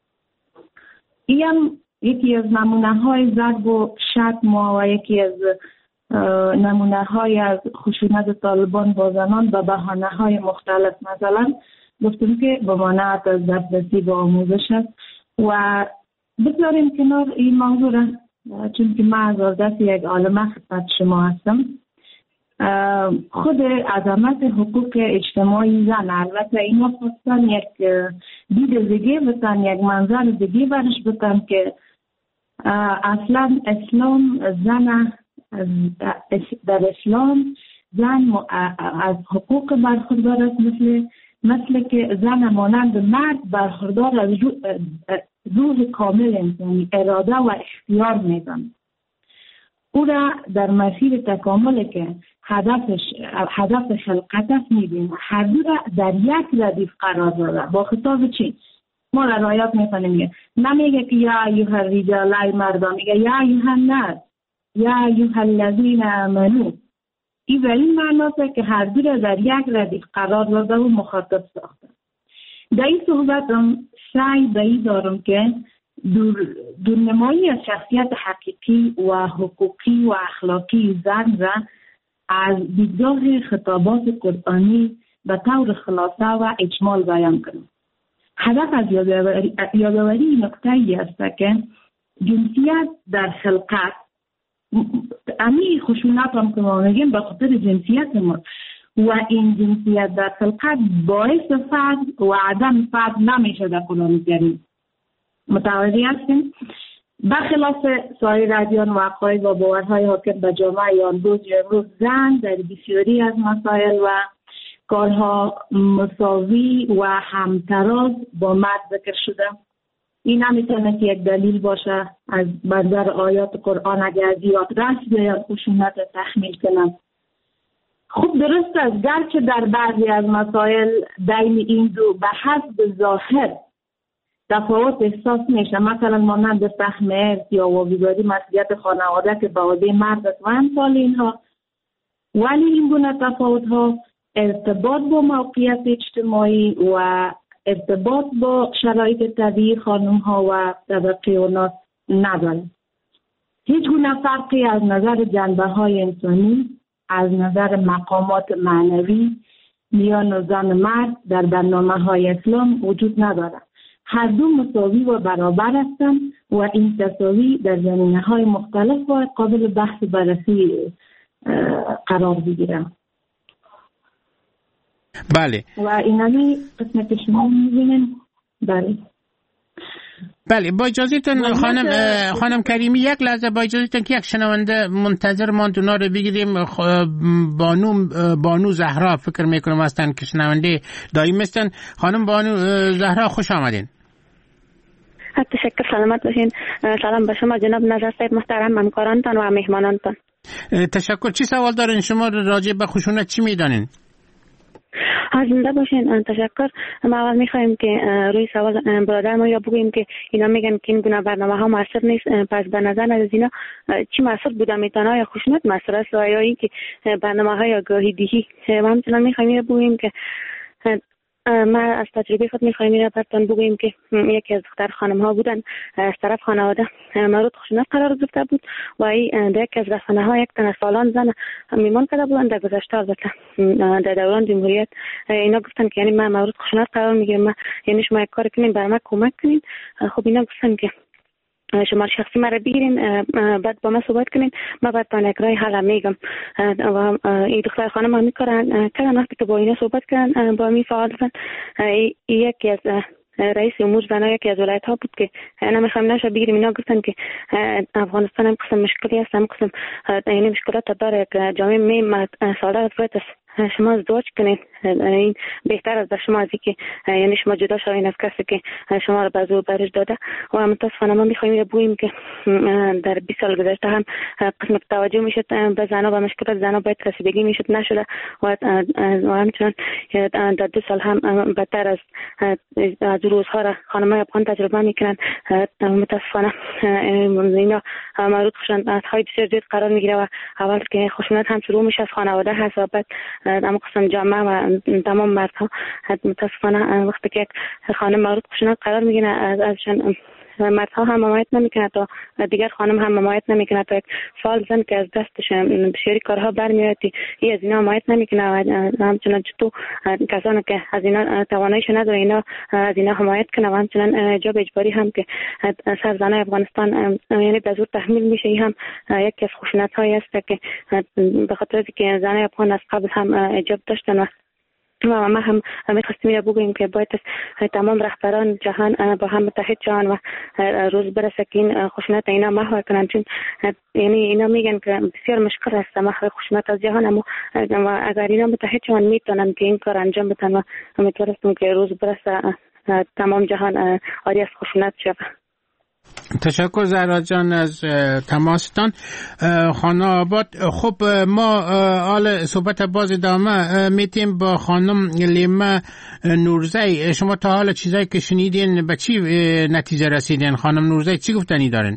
Speaker 6: این یکی از نمونه های ضرب و شتم و یکی از نمونه های از خشونت طالبان با زنان به بهانه های مختلف، مثلا گفتم که به مانعت از دسترسی به آموزش است و بذاریم کنار این موضوع را، چون که من از دست یک عالمه خدمت شما هستم. خود عظمت حقوق اجتماعی زن، البته اینا خواستن یک دید دیگه بتن، یک منظر دیگه برش بتن که اصلا اسلام زن در اسلام زن از حقوق برخوردار است، مثل مثل که زن مانند مرد برخوردار از روح کامل انسانی، اراده و اختیار میدن. او را در مسیر تکامل که هدفش هدف خلقت است میبینه، هر دو را در یک ردیف قرار داده. با خطاب چی؟ ما در آیات میخونیم نمیگه که یا ایها الرجال، ای مردان، میگه یا ایها الناس، یا ایها الذین آمنو. این به این معناست که هر دو را در یک ردیف قرار داده و مخاطب ساخته. در این صحبتم سعی به این دارم که دور دورنمایی از شخصیت حقیقی و حقوقی و اخلاقی زن را از دیدگاه خطابات قرآنی به طور خلاصه و اجمال بیان کنم. هدف از یادآوری یادآوری نکته ای است که جنسیت در خلقت، امی خشونت هم که ما میگیم به خاطر جنسیت ما، و این جنسیت در خلقت باعث فقر و عدم فقر نمیشه در قرآن کریم. متوجه هستیم؟ برخلاف سایر ادیان و عقاید و باورهای حاکم به جامعه امروز امروز زن در بسیاری از مسائل و کارها مساوی و همتراز با مرد ذکر شده. این نمیتونه که یک دلیل باشه از منظر آیات قرآن اگر زیاد رسم یا خشونت تحمیل کنند. خوب درست است گرچه در بعضی از مسائل بین این دو به حسب ظاهر تفاوت احساس میشه، مثلا مانند فهم ارث یا واگذاری مسئولیت خانواده که به عهده مرد است و امثال اینها، ولی این گونه تفاوت ها ارتباط با موقعیت اجتماعی و ارتباط با شرایط طبیعی خانم ها و طبقه اوناس نداره. هیچ گونه فرقی از نظر جنبه های انسانی، از نظر مقامات معنوی میان زن و مرد در برنامه های اسلام وجود نداره. هر دو مساوی و برابر هستند و این تساوی در زمینه های مختلف و قابل بحث بررسی قرار بگیرند.
Speaker 4: بله.
Speaker 6: و اینمی قسمت شما میبینیم. بله.
Speaker 4: بله با اجازهتون خانم خانم کریمی یک لحظه با اجازهتون که یک شنونده منتظر ما دونا رو بگیریم. بانو بانو زهرا فکر میکنم هستن که شنونده دائم هستن. خانم بانو زهرا خوش آمدین.
Speaker 8: تشکر، سلامت باشین. سلام به شما جناب نظر صاحب محترم، همکارانتان و مهمانانتان.
Speaker 4: تشکر. چی سوال دارین شما راجع به خشونت چی میدانین؟
Speaker 8: زنده باشین. تشکر. ما اول میخوایم که روی سوال برادر ما یا بگوییم که اینا میگن که این گونه برنامه ها موثر نیست، پس به نظر از اینا چی موثر بوده میتونه؟ یا خشونت موثر است یا این که برنامه های آگاهی دهی؟ ما همچنان میخوایم بگوییم که ما از تجربه خود میخوایم این را براتون بگوییم که یکی از دختر خانم ها بودن از طرف خانواده مورد خشونت قرار گرفته بود و این در یکی از رسانه ها یک تن از سالان زن میمان کرده بودن. در گذشته البته در دوران جمهوریت اینا گفتن که یعنی ما مورد خشونت قرار میگیریم، ما یعنی شما یک کار کنین بر ما کمک کنین. خب اینا گفتن که شما شخصی مرا بگیرین بعد با من صحبت کنین، من بعد تا یک رای حل میگم. و این دختر خانم هم میکارن کردن وقتی که با اینا صحبت کردن با می فعال زن یکی از رئیس امور زنها یکی از ولایت ها بود که اینا میخوایم نشه بگیریم. اینا گفتن که افغانستان هم قسم مشکلی هست، هم قسم یعنی مشکلات داره که جامعه می ساده از باید شما ازدواج کنین، این بهتر از شما از که یعنی شما جدا شوین از کسی که شما رو به زور برش داده. و متاسفانه ما میخوایم بگوییم که در بیست سال گذشته هم قسم توجه میشد به زنها و مشکلات زنها باید رسیدگی میشد نشده و همچنان در دو سال هم بدتر از از روزها را خانم‌های افغان تجربه میکنن. متاسفانه اینا مورد خشونت های بسیار زیاد قرار میگیره و اول که خشونت هم شروع میشه از خانواده هست و بعد اما قسم جامعه و تمام مردها. متاسفانه وقتی که خانم مورد خشونت قرار میگیره از ازشان مردها هم حمایت نمیکنه تا دیگر خانم هم حمایت نمیکنه تا یک سال زن که از دستش بسیاری کارها برمیاد این از اینا حمایت نمیکنه و همچنان تو کسانی که از اینا تواناییش نداره اینا از اینا حمایت کنه و همچنان جاب اجباری هم که سر زنای افغانستان یعنی به زور تحمیل میشه. این هم یکی از خشونت هایی است که به خاطر که زنای افغان از قبل هم اجاب داشتن و و ما هم میخواستیم یا بگوییم که باید تمام رهبران جهان با هم متحد شوند و روز برسه که این خشونت اینا محو کنن، چون یعنی اینا میگن که بسیار مشکل است محو خشونت از جهان، اما اگر اینا متحد شوند میتونن که این کار انجام بدن و امیدوارم که روز برسه تمام جهان آری از خشونت شود.
Speaker 4: تشکر زهرا جان از تماستان. خانم آباد. خب ما حال صحبت باز ادامه میتیم با خانم لیما نورزی. شما تا حال چیزایی که شنیدین به چی نتیجه رسیدین؟ خانم نورزی چی گفتنی دارین؟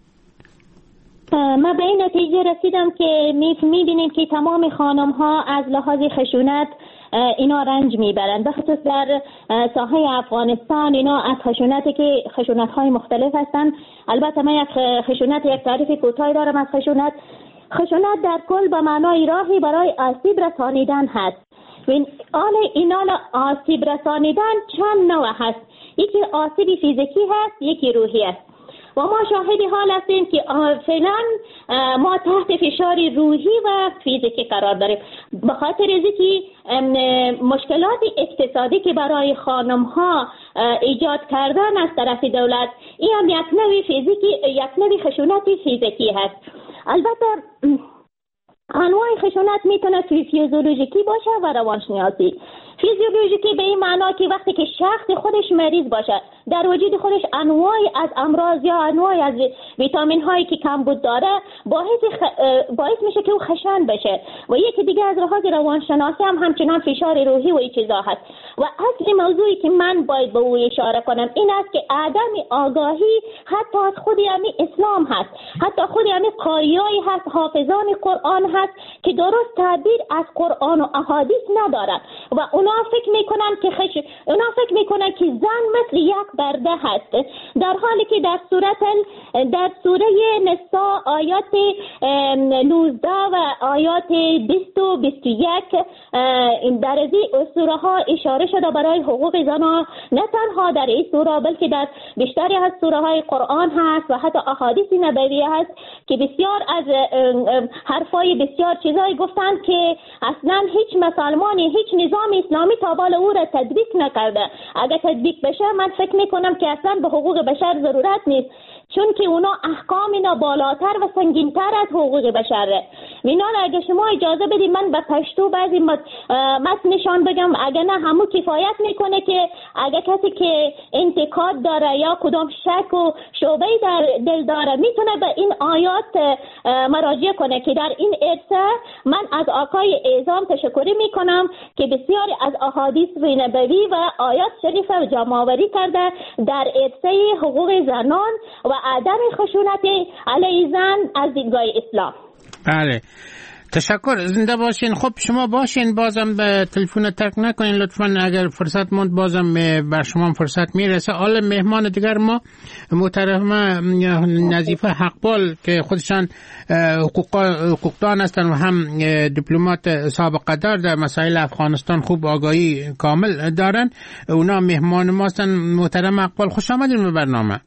Speaker 7: ما به این نتیجه رسیدم که میبینیم که تمام خانم ها از لحاظ خشونت اینا رنج میبرند، به خصوص در ساحه افغانستان اینا از خشونتی که خشونت های مختلف هستند. البته من یک خشونت یک تعریف کوتاهی دارم از خشونت. خشونت در کل به معنای راهی برای آسیب رسانیدن هست. آل اینا آسیب رسانیدن چند نوع هست، یکی آسیب فیزیکی هست، یکی روحی است و ما شاهدی حال هستیم که فعلا ما تحت فشار روحی و فیزیکی قرار داریم به خاطر اینکه مشکلات اقتصادی که برای خانم ها ایجاد کردن از طرف دولت، این هم یک نوع فیزیکی یک نوع خشونت فیزیکی هست. البته انواع خشونت میتونه فیزیولوژیکی باشه و روانشناسی. فیزیولوژیکی به این معنا که وقتی که شخص خودش مریض باشه، در وجود خودش انواعی از امراض یا انواعی از ویتامین هایی که کمبود داره باعث خ... باعث میشه که او خشن بشه. و یکی دیگه از لحاظ روانشناسی هم همچنان فشار روحی و این چیزا هست. و اصلی موضوعی که من باید به او اشاره کنم این است که عدم آگاهی حتی از خود همین اسلام هست، حتی خود همین قاریایی هست، حافظان قرآن هست که درست تعبیر از قرآن و احادیث ندارن و اونا فکر میکنن که خش... اونا فکر میکنن که زن مثل یک برده هست، در حالی که در سوره در سوره نساء آیات نوزده و آیات بیست و بیست و یک در این سوره ها اشاره شده برای حقوق زنان، نه تنها در این سوره بلکه در بیشتری از سوره های قرآن هست و حتی احادیث نبوی هست که بسیار از حرفای بسیار چیزایی گفتند که اصلا هیچ مسلمانی، هیچ نظام اسلامی تا بال او را تطبیق نکرده. اگر تطبیق بشه من فکر میکنم که اصلا به حقوق بشر ضرورت نیست، چون که اونا احکام اینا بالاتر و سنگینتر از حقوق بشره. وینال اگه شما اجازه بدید من به پشتو بعضی متنشان بگم، اگه نه همون کفایت میکنه که اگه کسی که انتقاد داره یا کدام شک و شعبه در دل داره میتونه به این آیات مراجعه کنه که در این عرصه من از آقای اعظام تشکری میکنم که بسیاری از احادیث نبوی و آیات شریفه جمع آوری کرده در عرصه حقوق زنان و عدم خشونت علیه زن از دیدگاه اسلام.
Speaker 4: بله تشکر، زنده باشین. خب شما باشین، بازم به تلفن ترک نکنین لطفاً، اگر فرصت موند بازم بر شما فرصت میرسه. حالا مهمان دیگر ما محترمه نظیفه حقبال که خودشان حقوقدان هستن و هم دیپلمات سابقه دار در مسائل افغانستان خوب آگاهی کامل دارن، اونا مهمان ما هستن. محترمه حقبال خوش آمدین به برنامه.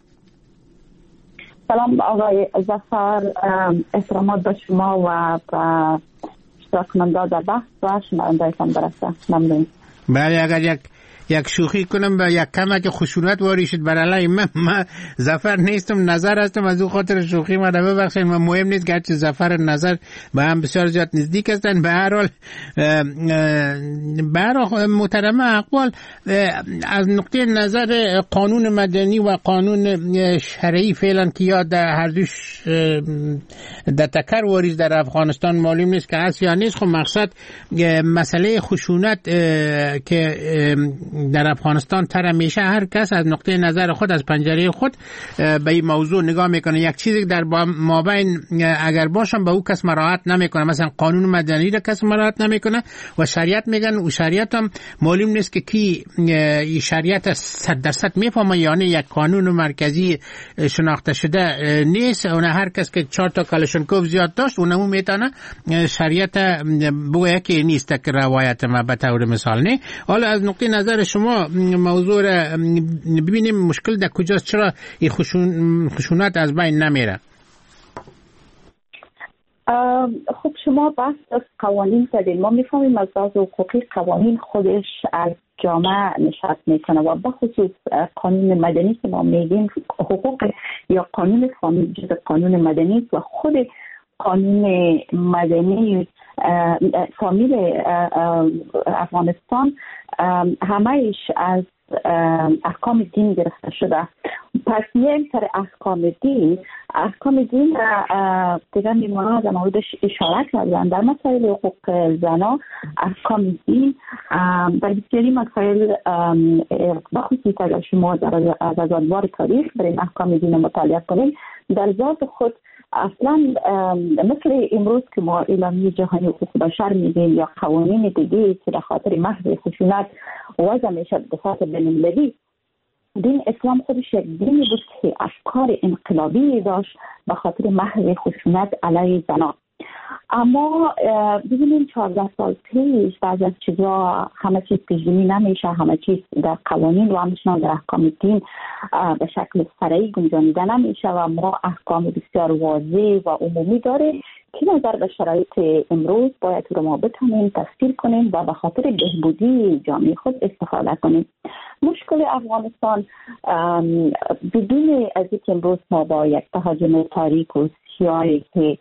Speaker 9: سلام آقای ظفر، احترامات به شما و به اشتراک کننده در بحث و شنونده‌تان برسه. ممنون.
Speaker 4: بله اگر یک یک شوخی کنم به یک کمک خشونت واری شد بر علیه من، من ظفر نیستم، نظر هستم، از اون خاطر شوخی ما رو ببخشید. من مهم نیست که چه ظفر نظر به هم بسیار زیاد نزدیک هستن. به هر حال به هر حال محترمه اقبال، از نقطه نظر قانون مدنی و قانون شرعی فعلا که یا در هر دوش در تکر واریز در افغانستان معلوم نیست که هست یا نیست. خب مقصد مسئله خشونت که در افغانستان تر میشه، هر کس از نقطه نظر خود از پنجره خود به این موضوع نگاه میکنه. یک چیزی در مابین اگر باشم به او کس مراعات نمیکنه، مثلا قانون مدنی را کس مراعات نمیکنه و شریعت میگن و شریعت هم معلوم نیست که کی شریعت صد درصد میفهمه، یعنی یک قانون مرکزی شناخته شده نیست. اون هر کس که چهار تا کلاشنکوف زیاد داشت اونمو میتونه شریعت بگه که نیست که روایت ما به طور مثال نه. حالا از نقطه نظر شما موضوع را ببینیم مشکل در کجاست، چرا این خشون خشونت از بین نمیره؟
Speaker 9: خب شما بحث از قوانین کردین، ما میفهمیم از بعض حقوقی قوانین خودش از جامعه نشأت میکنه و بخصوص قانون مدنی که ما میگیم حقوق یا قانون فامیل جز قانون مدنی و خود قانون مدنی فامیل افغانستان همهش از احکام دین گرفته شده. پس میایم سر احکام دین. احکام دین دیگر میمونه در موردش اشاره کردن در مسائل حقوق زنا. احکام دین در بسیاری مسائل بخصوص اگر شما در از ادوار تاریخ برین احکام دین مطالعه کنید در ذات خود اصلا مثل امروز که ما اعلامیه جهانی حقوق بشر میگیم یا قوانین دیگه که در خاطر محو خشونت وضع میشه به صورت بین‌المللی، دین اسلام خودش یک دینی بود که افکار انقلابی داشت به خاطر محو خشونت علیه زنان. اما ببینیم چهارده سال پیش بعضی از چیزا همه چیز پیش‌بینی نمیشه، همه چیز در قوانین و همچنان در احکام دین به شکل فرعی گنجانیده نمیشه و ما احکام بسیار واضح و عمومی داره که نظر به شرایط امروز باید رو ما بتونیم تفسیر کنیم و به خاطر بهبودی جامعه خود استفاده کنیم. مشکل افغانستان بدون از اینکه امروز ما با یک تهاجم تاریک و سیاهی که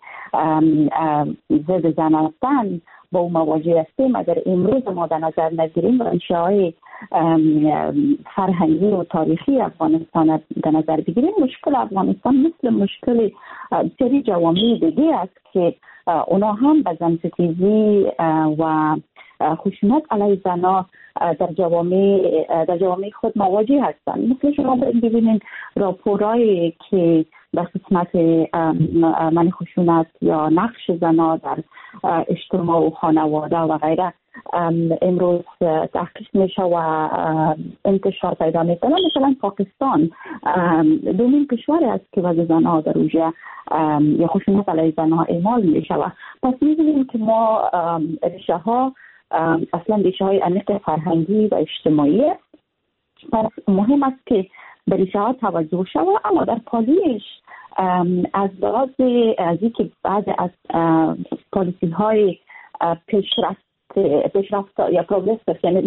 Speaker 9: ضد زن هستن با اون مواجه هستیم، اگر امروز ما در نظر نگیریم و انشاءهای فرهنگی و تاریخی افغانستان در نظر بگیریم، مشکل افغانستان مثل مشکل سری جوامع دیگه است که اونا هم به زنستیزی و خشونت علیه زنها در جوامع در جوامع خود مواجه هستند. مثل شما ببینید راپورایی که در قسمت من خشونت یا نقش زنها در اجتماع و خانواده و غیره امروز تحقیق میشه و انتشار پیدا میکنه. مثلا پاکستان دومین کشور است که وضع زنها در اونجا یا خشونت علیه زنها اعمال میشه و پس میبینیم که ما ریشه ها اصلا ریشه های عمیق فرهنگی و اجتماعی، پس مهم است که به ریشه ها توجه شود. اما در پالیش از بعضی از اینکه بعضی از پالیسی های پیشرفت پیشرفت یا پروگرس یعنی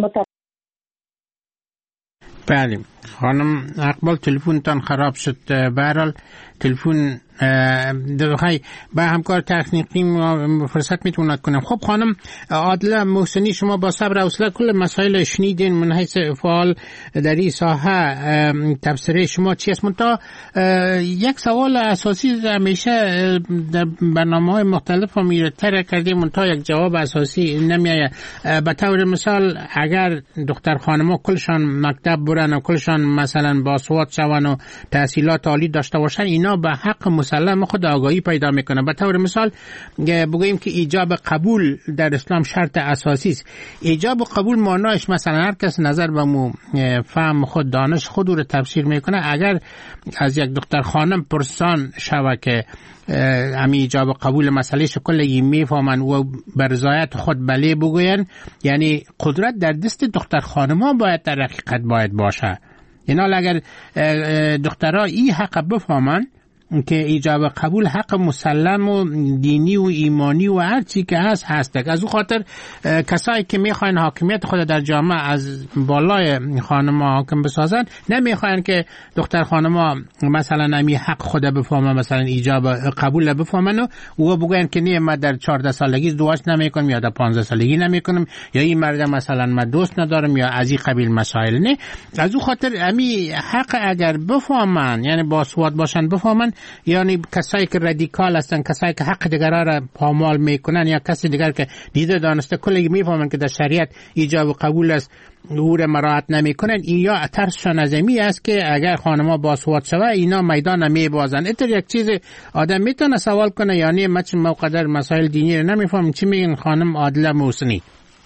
Speaker 4: بله خانم اقبال تلفنتان خراب شد. به هر حال تلفن دقیقی به همکار تکنیکی فرصت میتونند کنم. خب خانم عادله محسنی، شما با صبر و حوصله کل مسائل شنیدین من حیث فعال در این ساحه. تفسیر شما چی است؟ منتها یک سوال اساسی همیشه در برنامه‌های مختلف میره تر کردیم، منتها یک جواب اساسی نمیآید. به طور مثال اگر دختر خانم‌ها کلشان مکتب برن و کلشان مثلا باسواد شون و تحصیلات عالی داشته باشن، اینا به حق مسلم خود آگاهی پیدا میکنه. به طور مثال بگوییم که ایجاب قبول در اسلام شرط اساسی است. ایجاب قبول معناش مثلا هر کس نظر به مو فهم خود دانش خود رو تفسیر میکنه. اگر از یک دختر خانم پرسان شوه که امی ایجاب قبول مسئله کلی میفهمن و بر رضایت خود بله بگوین، یعنی قدرت در دست دختر خانم‌ها باید در حقیقت باید باشه. یعنی اگر دخترها این حق بفهمن که ایجاب قبول حق مسلم و دینی و ایمانی و هر چی که هست هست. از او خاطر کسایی که میخواین حاکمیت خود در جامعه از بالای خانم‌ها حاکم بسازن، نمیخواین که دختر خانم‌ها مثلا امی حق خود بفهمن، مثلا ایجاب قبول بفهمن و بگوین که نه ما در چهارده سالگی ازدواج نمیکنم یا در پانزده سالگی نمیکنم یا این مرد مثلا ما دوست ندارم یا از این قبیل مسائل. نه، از او خاطر امی حق اگر بفهمن، یعنی باسواد باشن بفهمن، یعنی کسایی که رادیکال هستن، کسایی که حق دیگرها را پامال میکنن یا کسی دیگر که دیده دانسته کلی میفهمن که در شریعت ایجاب قبول است او را مراعات نمیکنن، این یا ترسشان از امی است که اگر خانم‌ها باسواد شوه اینا میدان میبازن. اتر یک چیز آدم میتونه سوال کنه، یعنی من چه موقع مسائل دینی را نمیفهم. چی میگن خانم عادله محسنی؟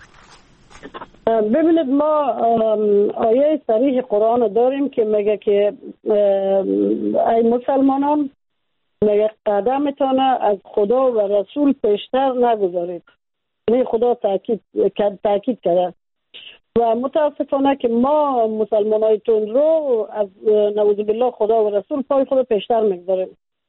Speaker 5: ببینید ما آیه صریح قرآن داریم که میگه که ای مسلمانان، میگه قدمتان از خدا و رسول پیشتر نگذارید. یعنی خدا تاکید تاکید کرده و متاسفانه که ما مسلمانای تندرو از نعوذ بالله خدا و رسول پای خود پیشتر میگذاریم.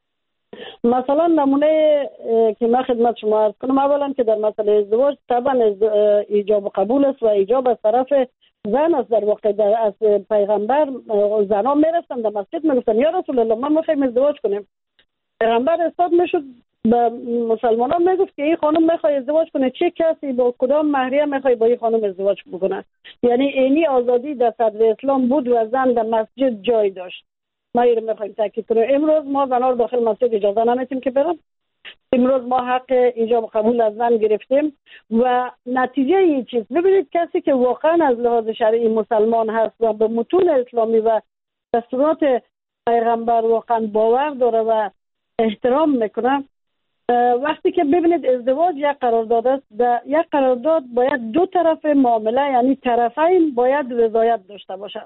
Speaker 5: مثلا نمونه که من خدمت شما عرض کنم، اولا که در مسئله ازدواج طبعا ایجاب قبول است و ایجاب از طرف زن است. در واقع در از پیغمبر زنان میرفتن در مسجد میگفتن یا رسول الله ما میخوایم ازدواج کنیم. پیغمبر استاد میشد به مسلمانان میگفت که این خانم میخواد ازدواج کنه، چه کسی با کدام مهریه میخواد با این خانم ازدواج بکنه. یعنی اینی آزادی در صدر اسلام بود و زن در مسجد جای داشت. ما این رو میخوایم تاکید کنیم. امروز ما زنها رو داخل مسجد اجازه نمیتیم که برن. امروز ما حق ایجاب قبول از زن گرفتیم و نتیجه این چیز، ببینید کسی که واقعا از لحاظ شرعی مسلمان هست و به متون اسلامی و دستورات پیغمبر واقعا باور داره و احترام میکنه، وقتی که ببینید ازدواج یک قرارداد است، یک قرارداد باید دو طرف معامله یعنی طرفین باید رضایت داشته باشند.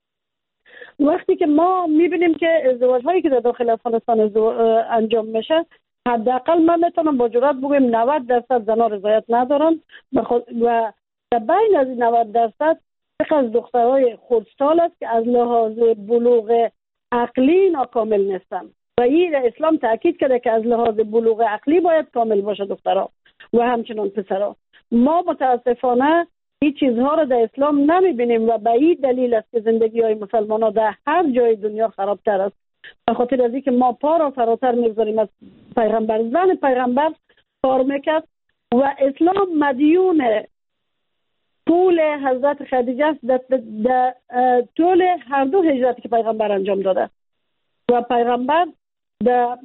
Speaker 5: وقتی که ما میبینیم که ازدواج هایی که در داخل افغانستان انجام میشه، حداقل من میتونم با جرات بگویم نود درصد زنها رضایت ندارن و در بین از نود درصد از دخترای خردسال است که از لحاظ بلوغ عقلی ناکامل نیستن و این اسلام تاکید کرده که از لحاظ بلوغ عقلی باید کامل باشه دخترها و همچنان پسرها. ما متاسفانه این چیزها رو در اسلام نمیبینیم و به این دلیل است که زندگی های مسلمان ها در هر جای دنیا خرابتر است. به خاطر از اینکه ما پا را فراتر میگذاریم از پیغمبر. زن پیغمبر کار میکرد و اسلام مدیون طول حضرت خدیجه است در طول هر دو هجرتی که پیغمبر انجام داده و پیغمبر در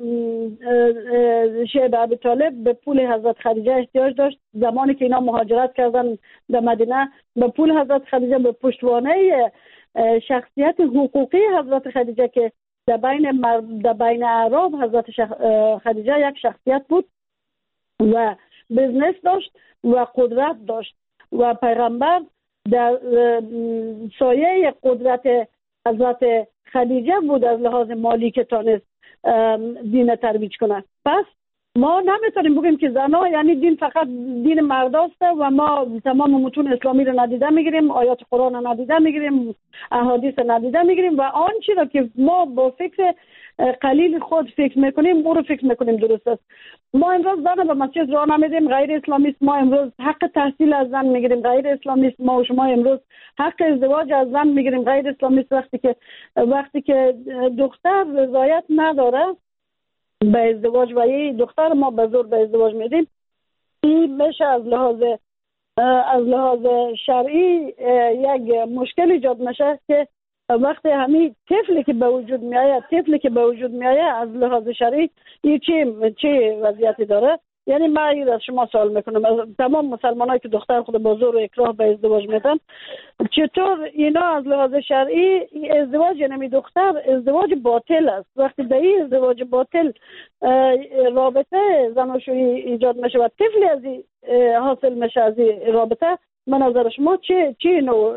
Speaker 5: شیب ابی طالب به پول حضرت خدیجه احتیاج داشت. زمانی که اینا مهاجرت کردن در مدینه، به پول حضرت خدیجه، به پشتوانه شخصیت حقوقی حضرت خدیجه که در بین مرد در بین اعراب حضرت شخ... خدیجه یک شخصیت بود و بزنس داشت و قدرت داشت و پیغمبر در سایه قدرت حضرت خدیجه بود از لحاظ مالی که تانست دین ترویج کنه. پس ما نمیتونیم بگیم که زنا یعنی دین فقط دین مرداست و ما تمام متون اسلامی رو ندیده میگیریم، آیات قرآن رو ندیده میگیریم، احادیث رو ندیده میگیریم و آنچه را که ما با فکر قلیل خود فکر میکنیم او رو فکر میکنیم درست است. ما امروز زن به مسجد راه نمیدیم، غیر اسلامیست. ما امروز حق تحصیل از زن میگیریم، غیر اسلامیست. ما و شما امروز حق ازدواج از زن میگیریم، غیر اسلامیست. وقتی که وقتی که دختر رضایت نداره به ازدواج و یه دختر ما به زور به ازدواج میدیم، این میشه از لحاظ از لحاظ شرعی یک مشکل ایجاد میشه که وقتی همین طفلی که به وجود میآید طفلی که به وجود میآید از لحاظ شرعی این چه چه وضعیتی داره. یعنی من از شما سوال میکنم، از تمام مسلمانایی که دختر خود با زور و اکراه به ازدواج میدن، چطور اینا از لحاظ شرعی ازدواج یعنی دختر ازدواج باطل است؟ وقتی به این ازدواج باطل رابطه زناشویی ایجاد میشه و طفلی از حاصل میشه از این رابطه، من نظر شما چه چه نوع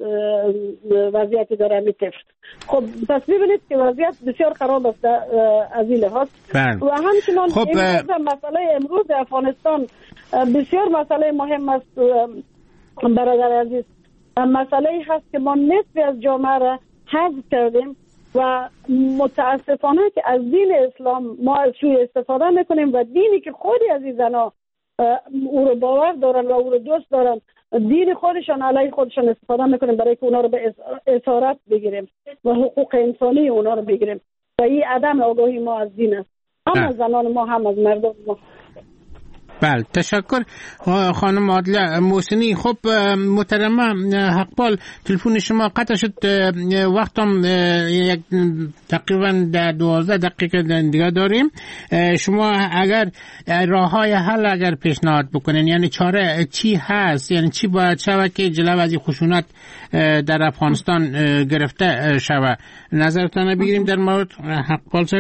Speaker 5: وضعیتی داره این طفل؟ خب پس ببینید که وضعیت بسیار خراب است از این لحاظ. و همچنان
Speaker 4: خب
Speaker 5: مسئله امروز افغانستان بسیار مسئله مهم است برادر عزیز. مسئله هست که ما نصفی از جامعه را حذف کردیم و متاسفانه که از دین اسلام ما سوء استفاده میکنیم و دینی که خودی از این زنا او رو باور دارن و او رو دوست دارن، دین خودشان علیه خودشان استفاده میکنیم برای که اونا رو به اسارت بگیریم و حقوق انسانی اونا رو بگیریم و این عدم آگاهی ما از دین است، هم از زنان ما هم از مردم ما.
Speaker 4: بله تشکر خانم عادله محسنی. خب محترمه حقپال، تلفن شما قطع شد، وقتم یک تقریبا در دوازده دقیقه دیگه داریم. شما اگر راه های حل اگر پیشنهاد بکنین، یعنی چاره چی هست، یعنی چی باید شود که جلو از این خشونت در افغانستان گرفته شود، نظرتان بگیریم در مورد حقپال صاحب؟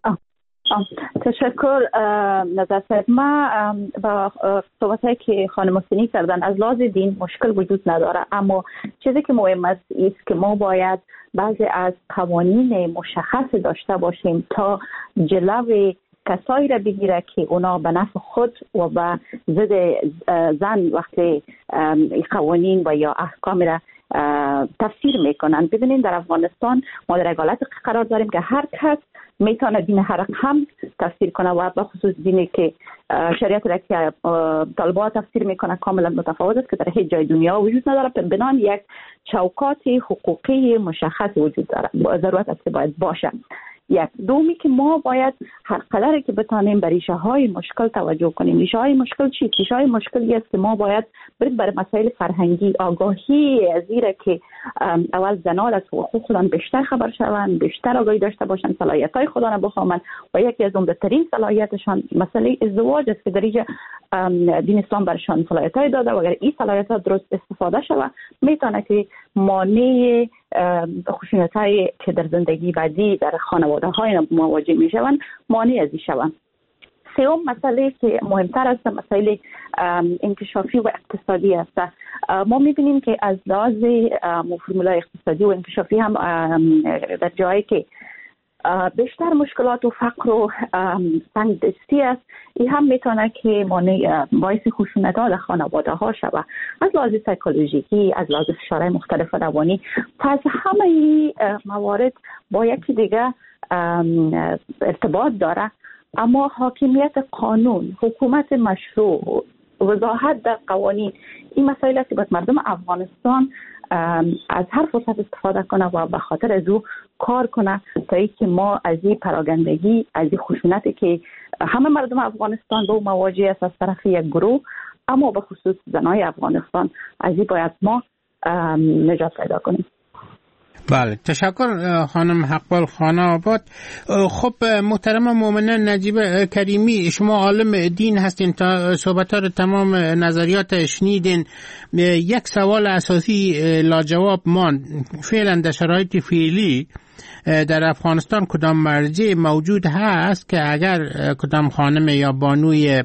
Speaker 9: تشکر نظر صاحب. ما با صحبتایی که خانم محسنی کردن از لحاظ دین مشکل وجود نداره، اما چیزی که مهم است است که ما باید بعضی از قوانین مشخص داشته باشیم تا جلوی کسایی را بگیره که اونا به نفع خود و به ضد زن وقتی قوانین و یا احکام را تفسیر میکنن. ببینید در افغانستان ما در حالت قرار داریم که هر کس میتونه دین هر هم تفسیر کنه و به خصوص دینی که شریعت را که طالبان تفسیر میکنه کاملا متفاوت است که در هیچ جای دنیا وجود نداره. بنابراین یک چوکات حقوقی مشخص وجود داره، ضرورت است که باید باشه. یک دومی که ما باید هر قدری که بتانیم به ریشه های مشکل توجه کنیم. ریشه های مشکل چی؟ ریشه های مشکلی است که ما باید بریم برای مسائل فرهنگی آگاهی از ایره که اول زنان از حقوق خودان بیشتر خبر شوند، بیشتر آگاهی داشته باشند، صلاحیت های خودان بخوامند و یکی از عمده‌ترین صلاحیتشان مسئله ازدواج است که در اینجا دین اسلام برشان صلاحیت های داده و اگر این صلاحیت ها درست استفاده شود میتونه که مانع خشونت هایی که در زندگی بعدی در خانواده های مواجه می شوند مانع ازی شوند. سوم مسئله که مهمتر است مسئله انکشافی و اقتصادی است. ما میبینیم که از لحاظ فرمولای اقتصادی و انکشافی هم در جایی که بیشتر مشکلات و فقر و تنگ دستی است، این هم میتونه که مانع باعث خشونت ها در خانواده ها شود از لحاظ سایکولوژیکی، از لحاظ فشارهای مختلف روانی. پس همه این موارد با یکی دیگه ارتباط داره، اما حاکمیت قانون، حکومت مشروع، وضاحت در قوانین، این مسائل است که باید مردم افغانستان از هر فرصت استفاده کنه و به خاطر از او کار کنه تا اینکه ما از این پراگندگی، از این خشونتی که همه مردم افغانستان با مواجه است از طرف یک گروه، اما به خصوص زنای افغانستان، از این باید ما نجات پیدا کنیم.
Speaker 4: بله تشکر خانم حقپال خانه آباد. خب محترم مومنه نجیب کریمی، شما عالم دین هستین، تا صحبت ها رو تمام نظریات شنیدین. یک سوال اساسی لاجواب ماند، فعلا در شرایط فعلی در افغانستان کدام مرجع موجود هست که اگر کدام خانم یا بانوی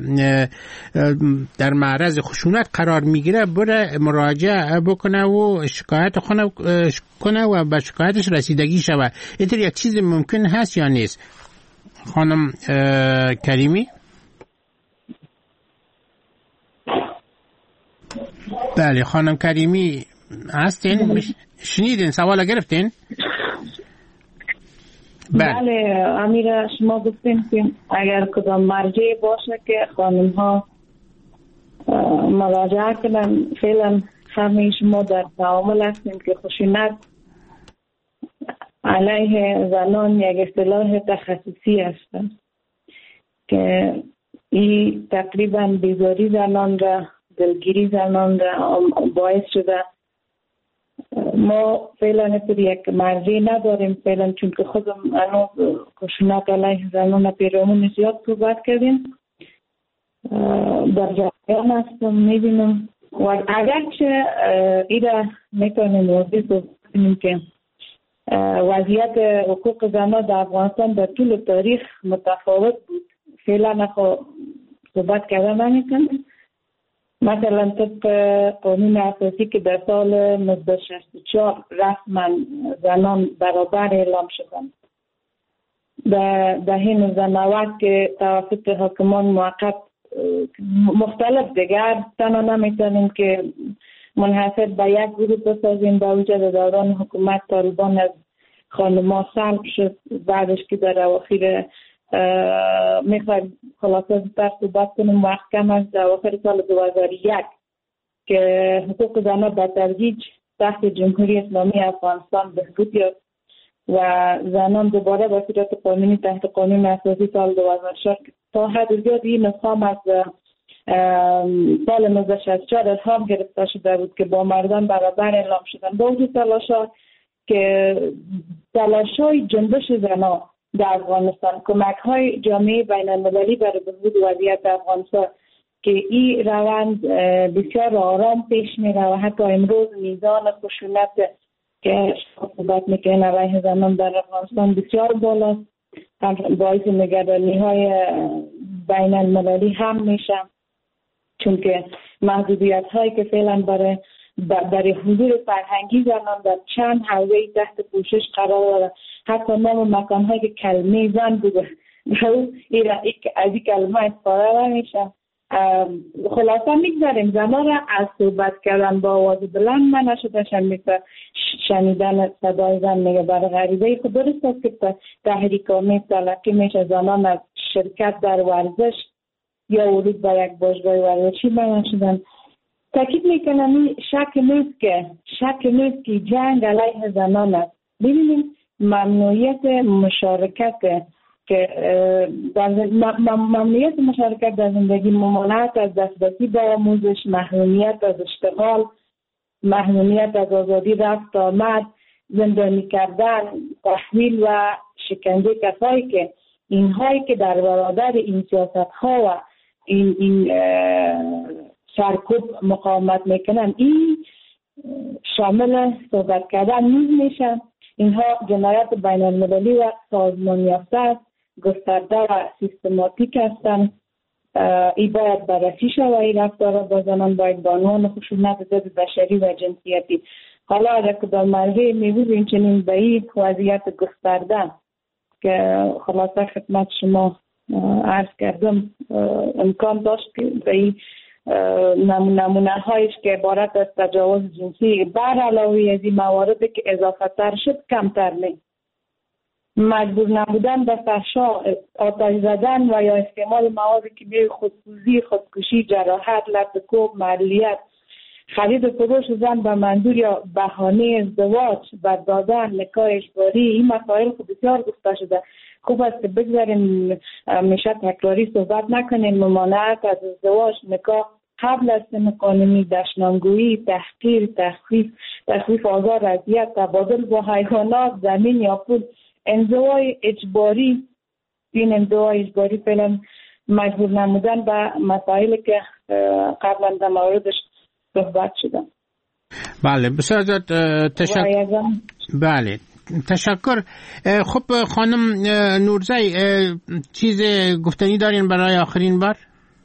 Speaker 4: در معرض خشونت قرار میگیره بره مراجعه بکنه و شکایت کنه و به شکایتش رسیدگی شود؟ اینطور یک چیز ممکن هست یا نیست خانم کریمی؟ بله خانم کریمی هستین؟ شنیدین سوال گرفتین؟
Speaker 6: بله, بله امیر شما گفتین که اگر کدام مرجع باشه که خانم ها مراجعه کنن. فعلا همه شما در تعامل هستیم که خشونت علیه زنان یک اصطلاح تخصصی هستن که این تقریبا بیزاری زنان را، دلگیری زنان را باعث شده. ما فعلا پر یک مرجع نداریم فعلا، چون که خودم انو خشونت علیه زنان پیرامون زیاد صحبت کردیم. در جریان هستم میبینم و اگرچه ایره میتونیم واضح کنیم که وضعیت حقوق زنان در افغانستان در طول تاریخ متفاوت بود. فعلا نخوا صحبت کردن نمیکنیم. مثلا طبق قانون اساسی که در سال نوزده شصت و چهار رسما زنان برابر اعلام شدند، در این نوزده نود که توسط حاکمان موقت مختلف دیگر تنها نمیتونیم که منحصر به یک گروه بسازیم. با وجود دوران حکومت طالبان از خانم‌ها سلب شد، بعدش که در اواخر میخوایم خلاصه زودتر صحبت کنیم، محکم از در اواخر سال دو هزار و یک که حقوق زنان به تدریج تحت جمهوری اسلامی افغانستان بهبود یافت و زنان دوباره به صورت قانونی تحت قانون اساسی سال دو هزار و شش تا حد زیادی این نظام از سال نوزده شصت و چهار الهام گرفته شده بود که با مردان برابر اعلام شدن. با وجود تلاش‌ها که تلاش‌های جنبش زنان در افغانستان، کمک‌های جامعه بین‌المللی برای بهبود وضعیت افغانستان که این روند بسیار آرام پیش میره و حتی امروز میزان خشونت که صحبت میکنه علیه زنان در افغانستان بسیار بالاست، باعث نگرانی‌های بین‌المللی هم میشه، چون که محدودیت هایی که فعلا برای برای حضور فرهنگی زنان در چند حوزه تحت پوشش قرار داره. حتی نام مکان هایی که کلمه زن بوده از این کلمه استفاده نمیشه. خلاصه میگذاریم زنان را از صحبت کردن با آواز بلند من نشدشن مثل شنیدن صدای زن میگه برای غریبه خود. درست است که تحریک‌آمیز تلقی میشه زنان از شرکت در ورزش یا ورود به یک باشگاه ورزشی بیان شدن. تاکید میکنم شک نیست که شک نیست که جنگ علیه زنان است. ببینیم ممنوعیت مشارکت که در ممنوعیت مشارکت در زندگی، ممانعت از دسترسی به آموزش، محرومیت از اشتغال، محرومیت از آزادی رفت آمد، زندانی کردن، تحویل و شکنجه کسایی که اینهایی که در برابر این سیاست ها و این این سرکوب مقاومت میکنن، این شامل صحبت کردن نیز میشن. اینها جنایت بین المللی و سازمان یافته است، گسترده و سیستماتیک هستند. این باید بررسی شود. این رفتار با زنان باید به عنوان خشونت ضد بشری و جنسیتی. حالا اگر کدام مرجع میگوییم چنین به این وضعیت گسترده که خلاصه خدمت شما عرض کردم امکان داشت که به این نمونه هایش که عبارت از تجاوز جنسی بر علاوه از این مواردی که اضافه تر شد کمتر نیست. مجبور نبودن به فحشا، آتش زدن و یا استعمال موادی که به خودسوزی، خودکشی، جراحت، لطم کوب، معلولیت، خرید و فروش زن به منظور یا بهانه ازدواج، بر دادن، نکاح اجباری، این مسائل خود بسیار گفته شده. خوب است که بگذاریم میشه تکراری صحبت نکنیم. ممانعت از ازدواج، نکاح قبل از سن قانونی، دشنامگویی، تحقیر، تخفیف، تخفیف آزار، اذیت، تبادل با حیوانات، زمین یا پول، انزوای اجباری. این انزوای اجباری فعلا مجبور نمودن به مسائلی که قبلا در موردش صحبت شدن.
Speaker 4: بله بسیار زیاد تشکر. بله تشکر. خب خانم نورزی چیز گفتنی دارین برای آخرین بار؟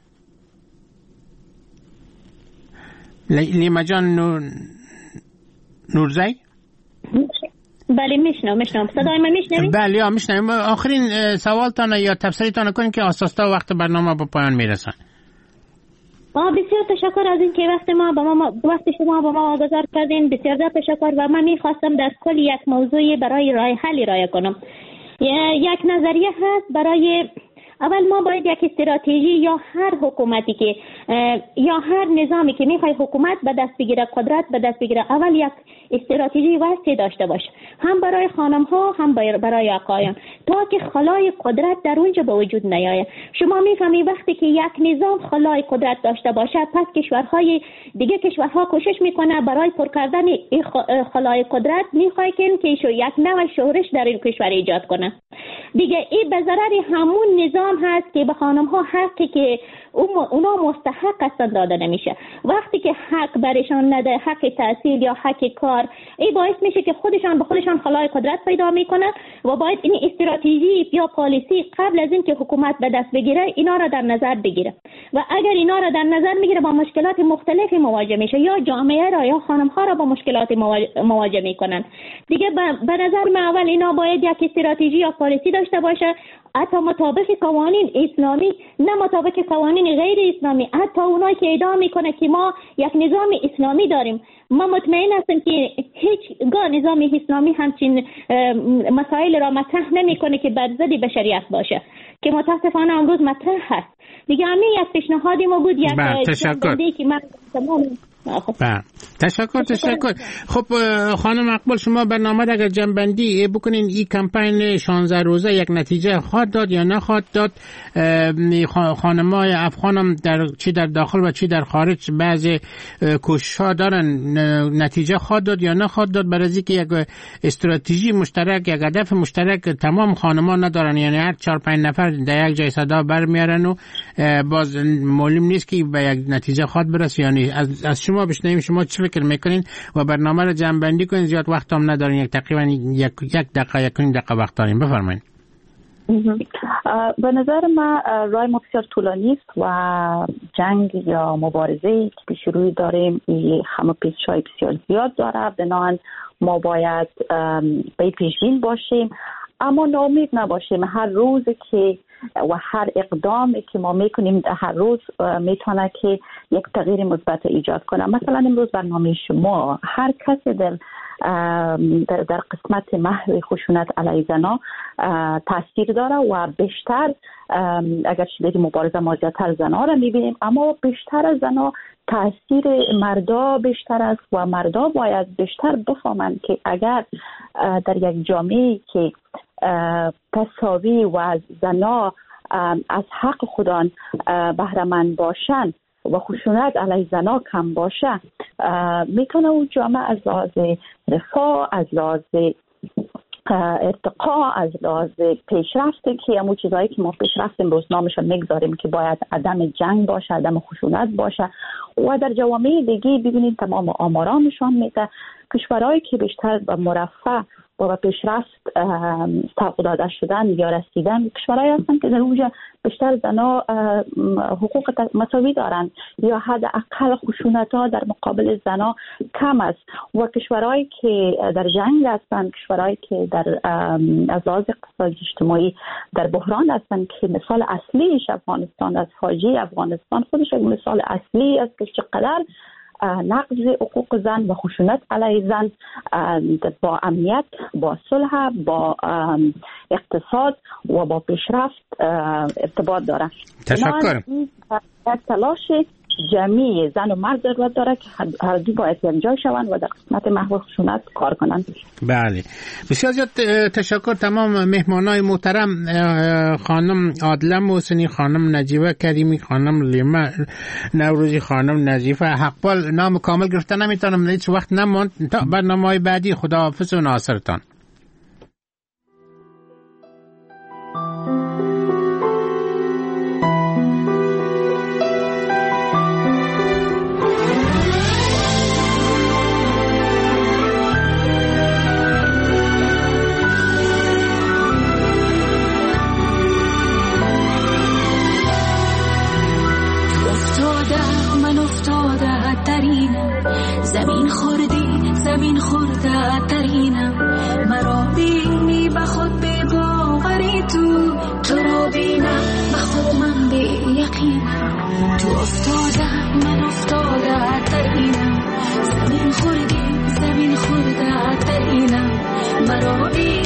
Speaker 4: لیما جان نور... نورزی؟
Speaker 7: بله میشنم میشنم صدای من میشنوید؟
Speaker 4: بله یا میشنم. آخرین سوالتان یا تفسیرتان کنین که اساسا وقت برنامه به پایان میرسن.
Speaker 7: بسیار تشکر از این که وقت ما با ما وقت شما با ما واگذار کردین. بسیار زیاد تشکر و من میخواستم در کل یک موضوع برای راه حل ارائه کنم. یک نظریه هست برای اول ما باید یک استراتژی یا هر حکومتی که یا هر نظامی که میخوای حکومت به دست بگیره، قدرت به دست بگیره، اول یک استراتژی واسطه داشته باشه، هم برای خانم ها هم برای آقایان، تا که خلای قدرت در اونجا به وجود نیاید. شما میفهمی وقتی که یک نظام خلای قدرت داشته باشه، پس کشورهای دیگه کشورها کوشش میکنه برای پر کردن خلای قدرت، میخواد که یک نوع شورش در این کشور ایجاد کنه. دیگه این به ضرر همون نظام هست که به خانم ها حقی که اونا مستحق هستند داده نمیشه. وقتی که حق برشان نده، حق تحصیل یا حق کار، این باعث میشه که خودشان به خودشان خلای قدرت پیدا میکنن و باید این استراتژی یا پالیسی قبل از این که حکومت به دست بگیره اینا را در نظر بگیره و اگر اینا را در نظر میگیره با مشکلات مختلفی مواجه میشه، یا جامعه را یا خانم ها را با مشکلات مواجه میکنن. دیگه به نظر من اول اینا باید یک استراتژی یا پالیسی داشته باشه، حتی مطابق قوانین اسلامی، نه مطابق قوانین غیر اسلامی. حتی اونایی که ادعا میکنه که ما یک نظام اسلامی داریم، ما مطمئن هستیم که هیچگاه نظام اسلامی همچین مسائل را مطرح نمیکنه که بر ضد بشریت باشه، که متاسفانه امروز مطرح هست. دیگه همین یک پیشنهادی ما بود، یک جنبندی که من تمام
Speaker 4: خب تشکر تشکر. خب خانم اقبال، شما برنامه اگر جنبندی بکنین این کمپین شانزده روزه یک نتیجه خواهد داد یا نخواهد داد؟ خانمای افغانم در چی در داخل و چی در خارج بعض کوشش‌ها دارن، نتیجه خواهد داد یا نخواهد داد؟ برای اینکه یک استراتژی مشترک، یک هدف مشترک تمام خانم‌ها ندارن، یعنی هر چهار پنج نفر در یک جای صدا برمیارن و باز معلوم نیست که به یک نتیجه خواهد برسه. یعنی از, از شما بشنویم شما چه فکر میکنین و برنامه رو جمع کنین، زیاد وقت هم ندارین، یک تقریبا یک یک دقیقه یک دقیقه وقت دارین، بفرمایید.
Speaker 9: به نظر من راه ما بسیار طولانی است و جنگ یا مبارزه که پیش روی داریم همه پیچ‌های بسیار زیاد داره، بنابراین ما باید به پیشبین باشیم اما ناامید نباشیم. هر روز که و هر اقدامی که ما میکنیم هر روز میتونه که یک تغییر مثبت ایجاد کنه. مثلا امروز برنامه شما هر کسی در در, در قسمت محو خشونت علیه زنان تاثیر داره و بیشتر اگر شدید مبارزه ما زیادتر زنان را میبینیم، اما بیشتر از زنان تاثیر مردا بیشتر است و مردا باید بیشتر بفهمند که اگر در یک جامعه که تساوی و از زنان از حق خودان بهره مند باشند و خشونت علیه زنان کم باشه، میتونه اون جامعه از لحاظ رفاه، از لحاظ ارتقا، از لحاظ پیشرفت که همون چیزایی که ما پیشرفت روزنامه‌ش میگذاریم که باید عدم جنگ باشه، عدم خشونت باشه. و در جوامع دیگه ببینید تمام آمارا نشان میده کشورهایی که بیشتر به مرفه و به پیشرفت سوق داده شدن یا رسیدن کشورهایی هستند که در اونجا بیشتر زنها حقوق مساوی دارند یا حداقل خشونت ها در مقابل زنها کم است. و کشورهایی که در جنگ هستند، کشورهایی که در از لحاظ اقتصادی اجتماعی در بحران هستند که مثال اصلیش افغانستان است، فاجعه افغانستان خودش یک مثال اصلی است که چقدر نقض حقوق زن و خشونت علیه زن با امنیت، با صلح، با اقتصاد و با پیشرفت ارتباط داره.
Speaker 4: تشکر.
Speaker 9: یک تلاش جمعی زن و مرد ضرورت داره که هر دو باید یکجا شوند و در قسمت محو خشونت کار کنند.
Speaker 4: بله، بسیار زیاد تشکر تمام مهمانای محترم، خانم عادله محسنی، خانم نجیبه کریمی، خانم لیما نوروزی، خانم نظیفه حقبال. نام کامل گرفتن نمیتونم، هیچ وقت نموند. تا برنامه‌های بعدی خداحافظ و ناصرتان.
Speaker 10: زمین خوردی زمین خورده ترینم، مرا بینی به خود به باوری تو تو را بینم خود من به یقینم، تو افتاده من افتاده تر اینم، زمین خوردی زمین خورده تر اینم، مرا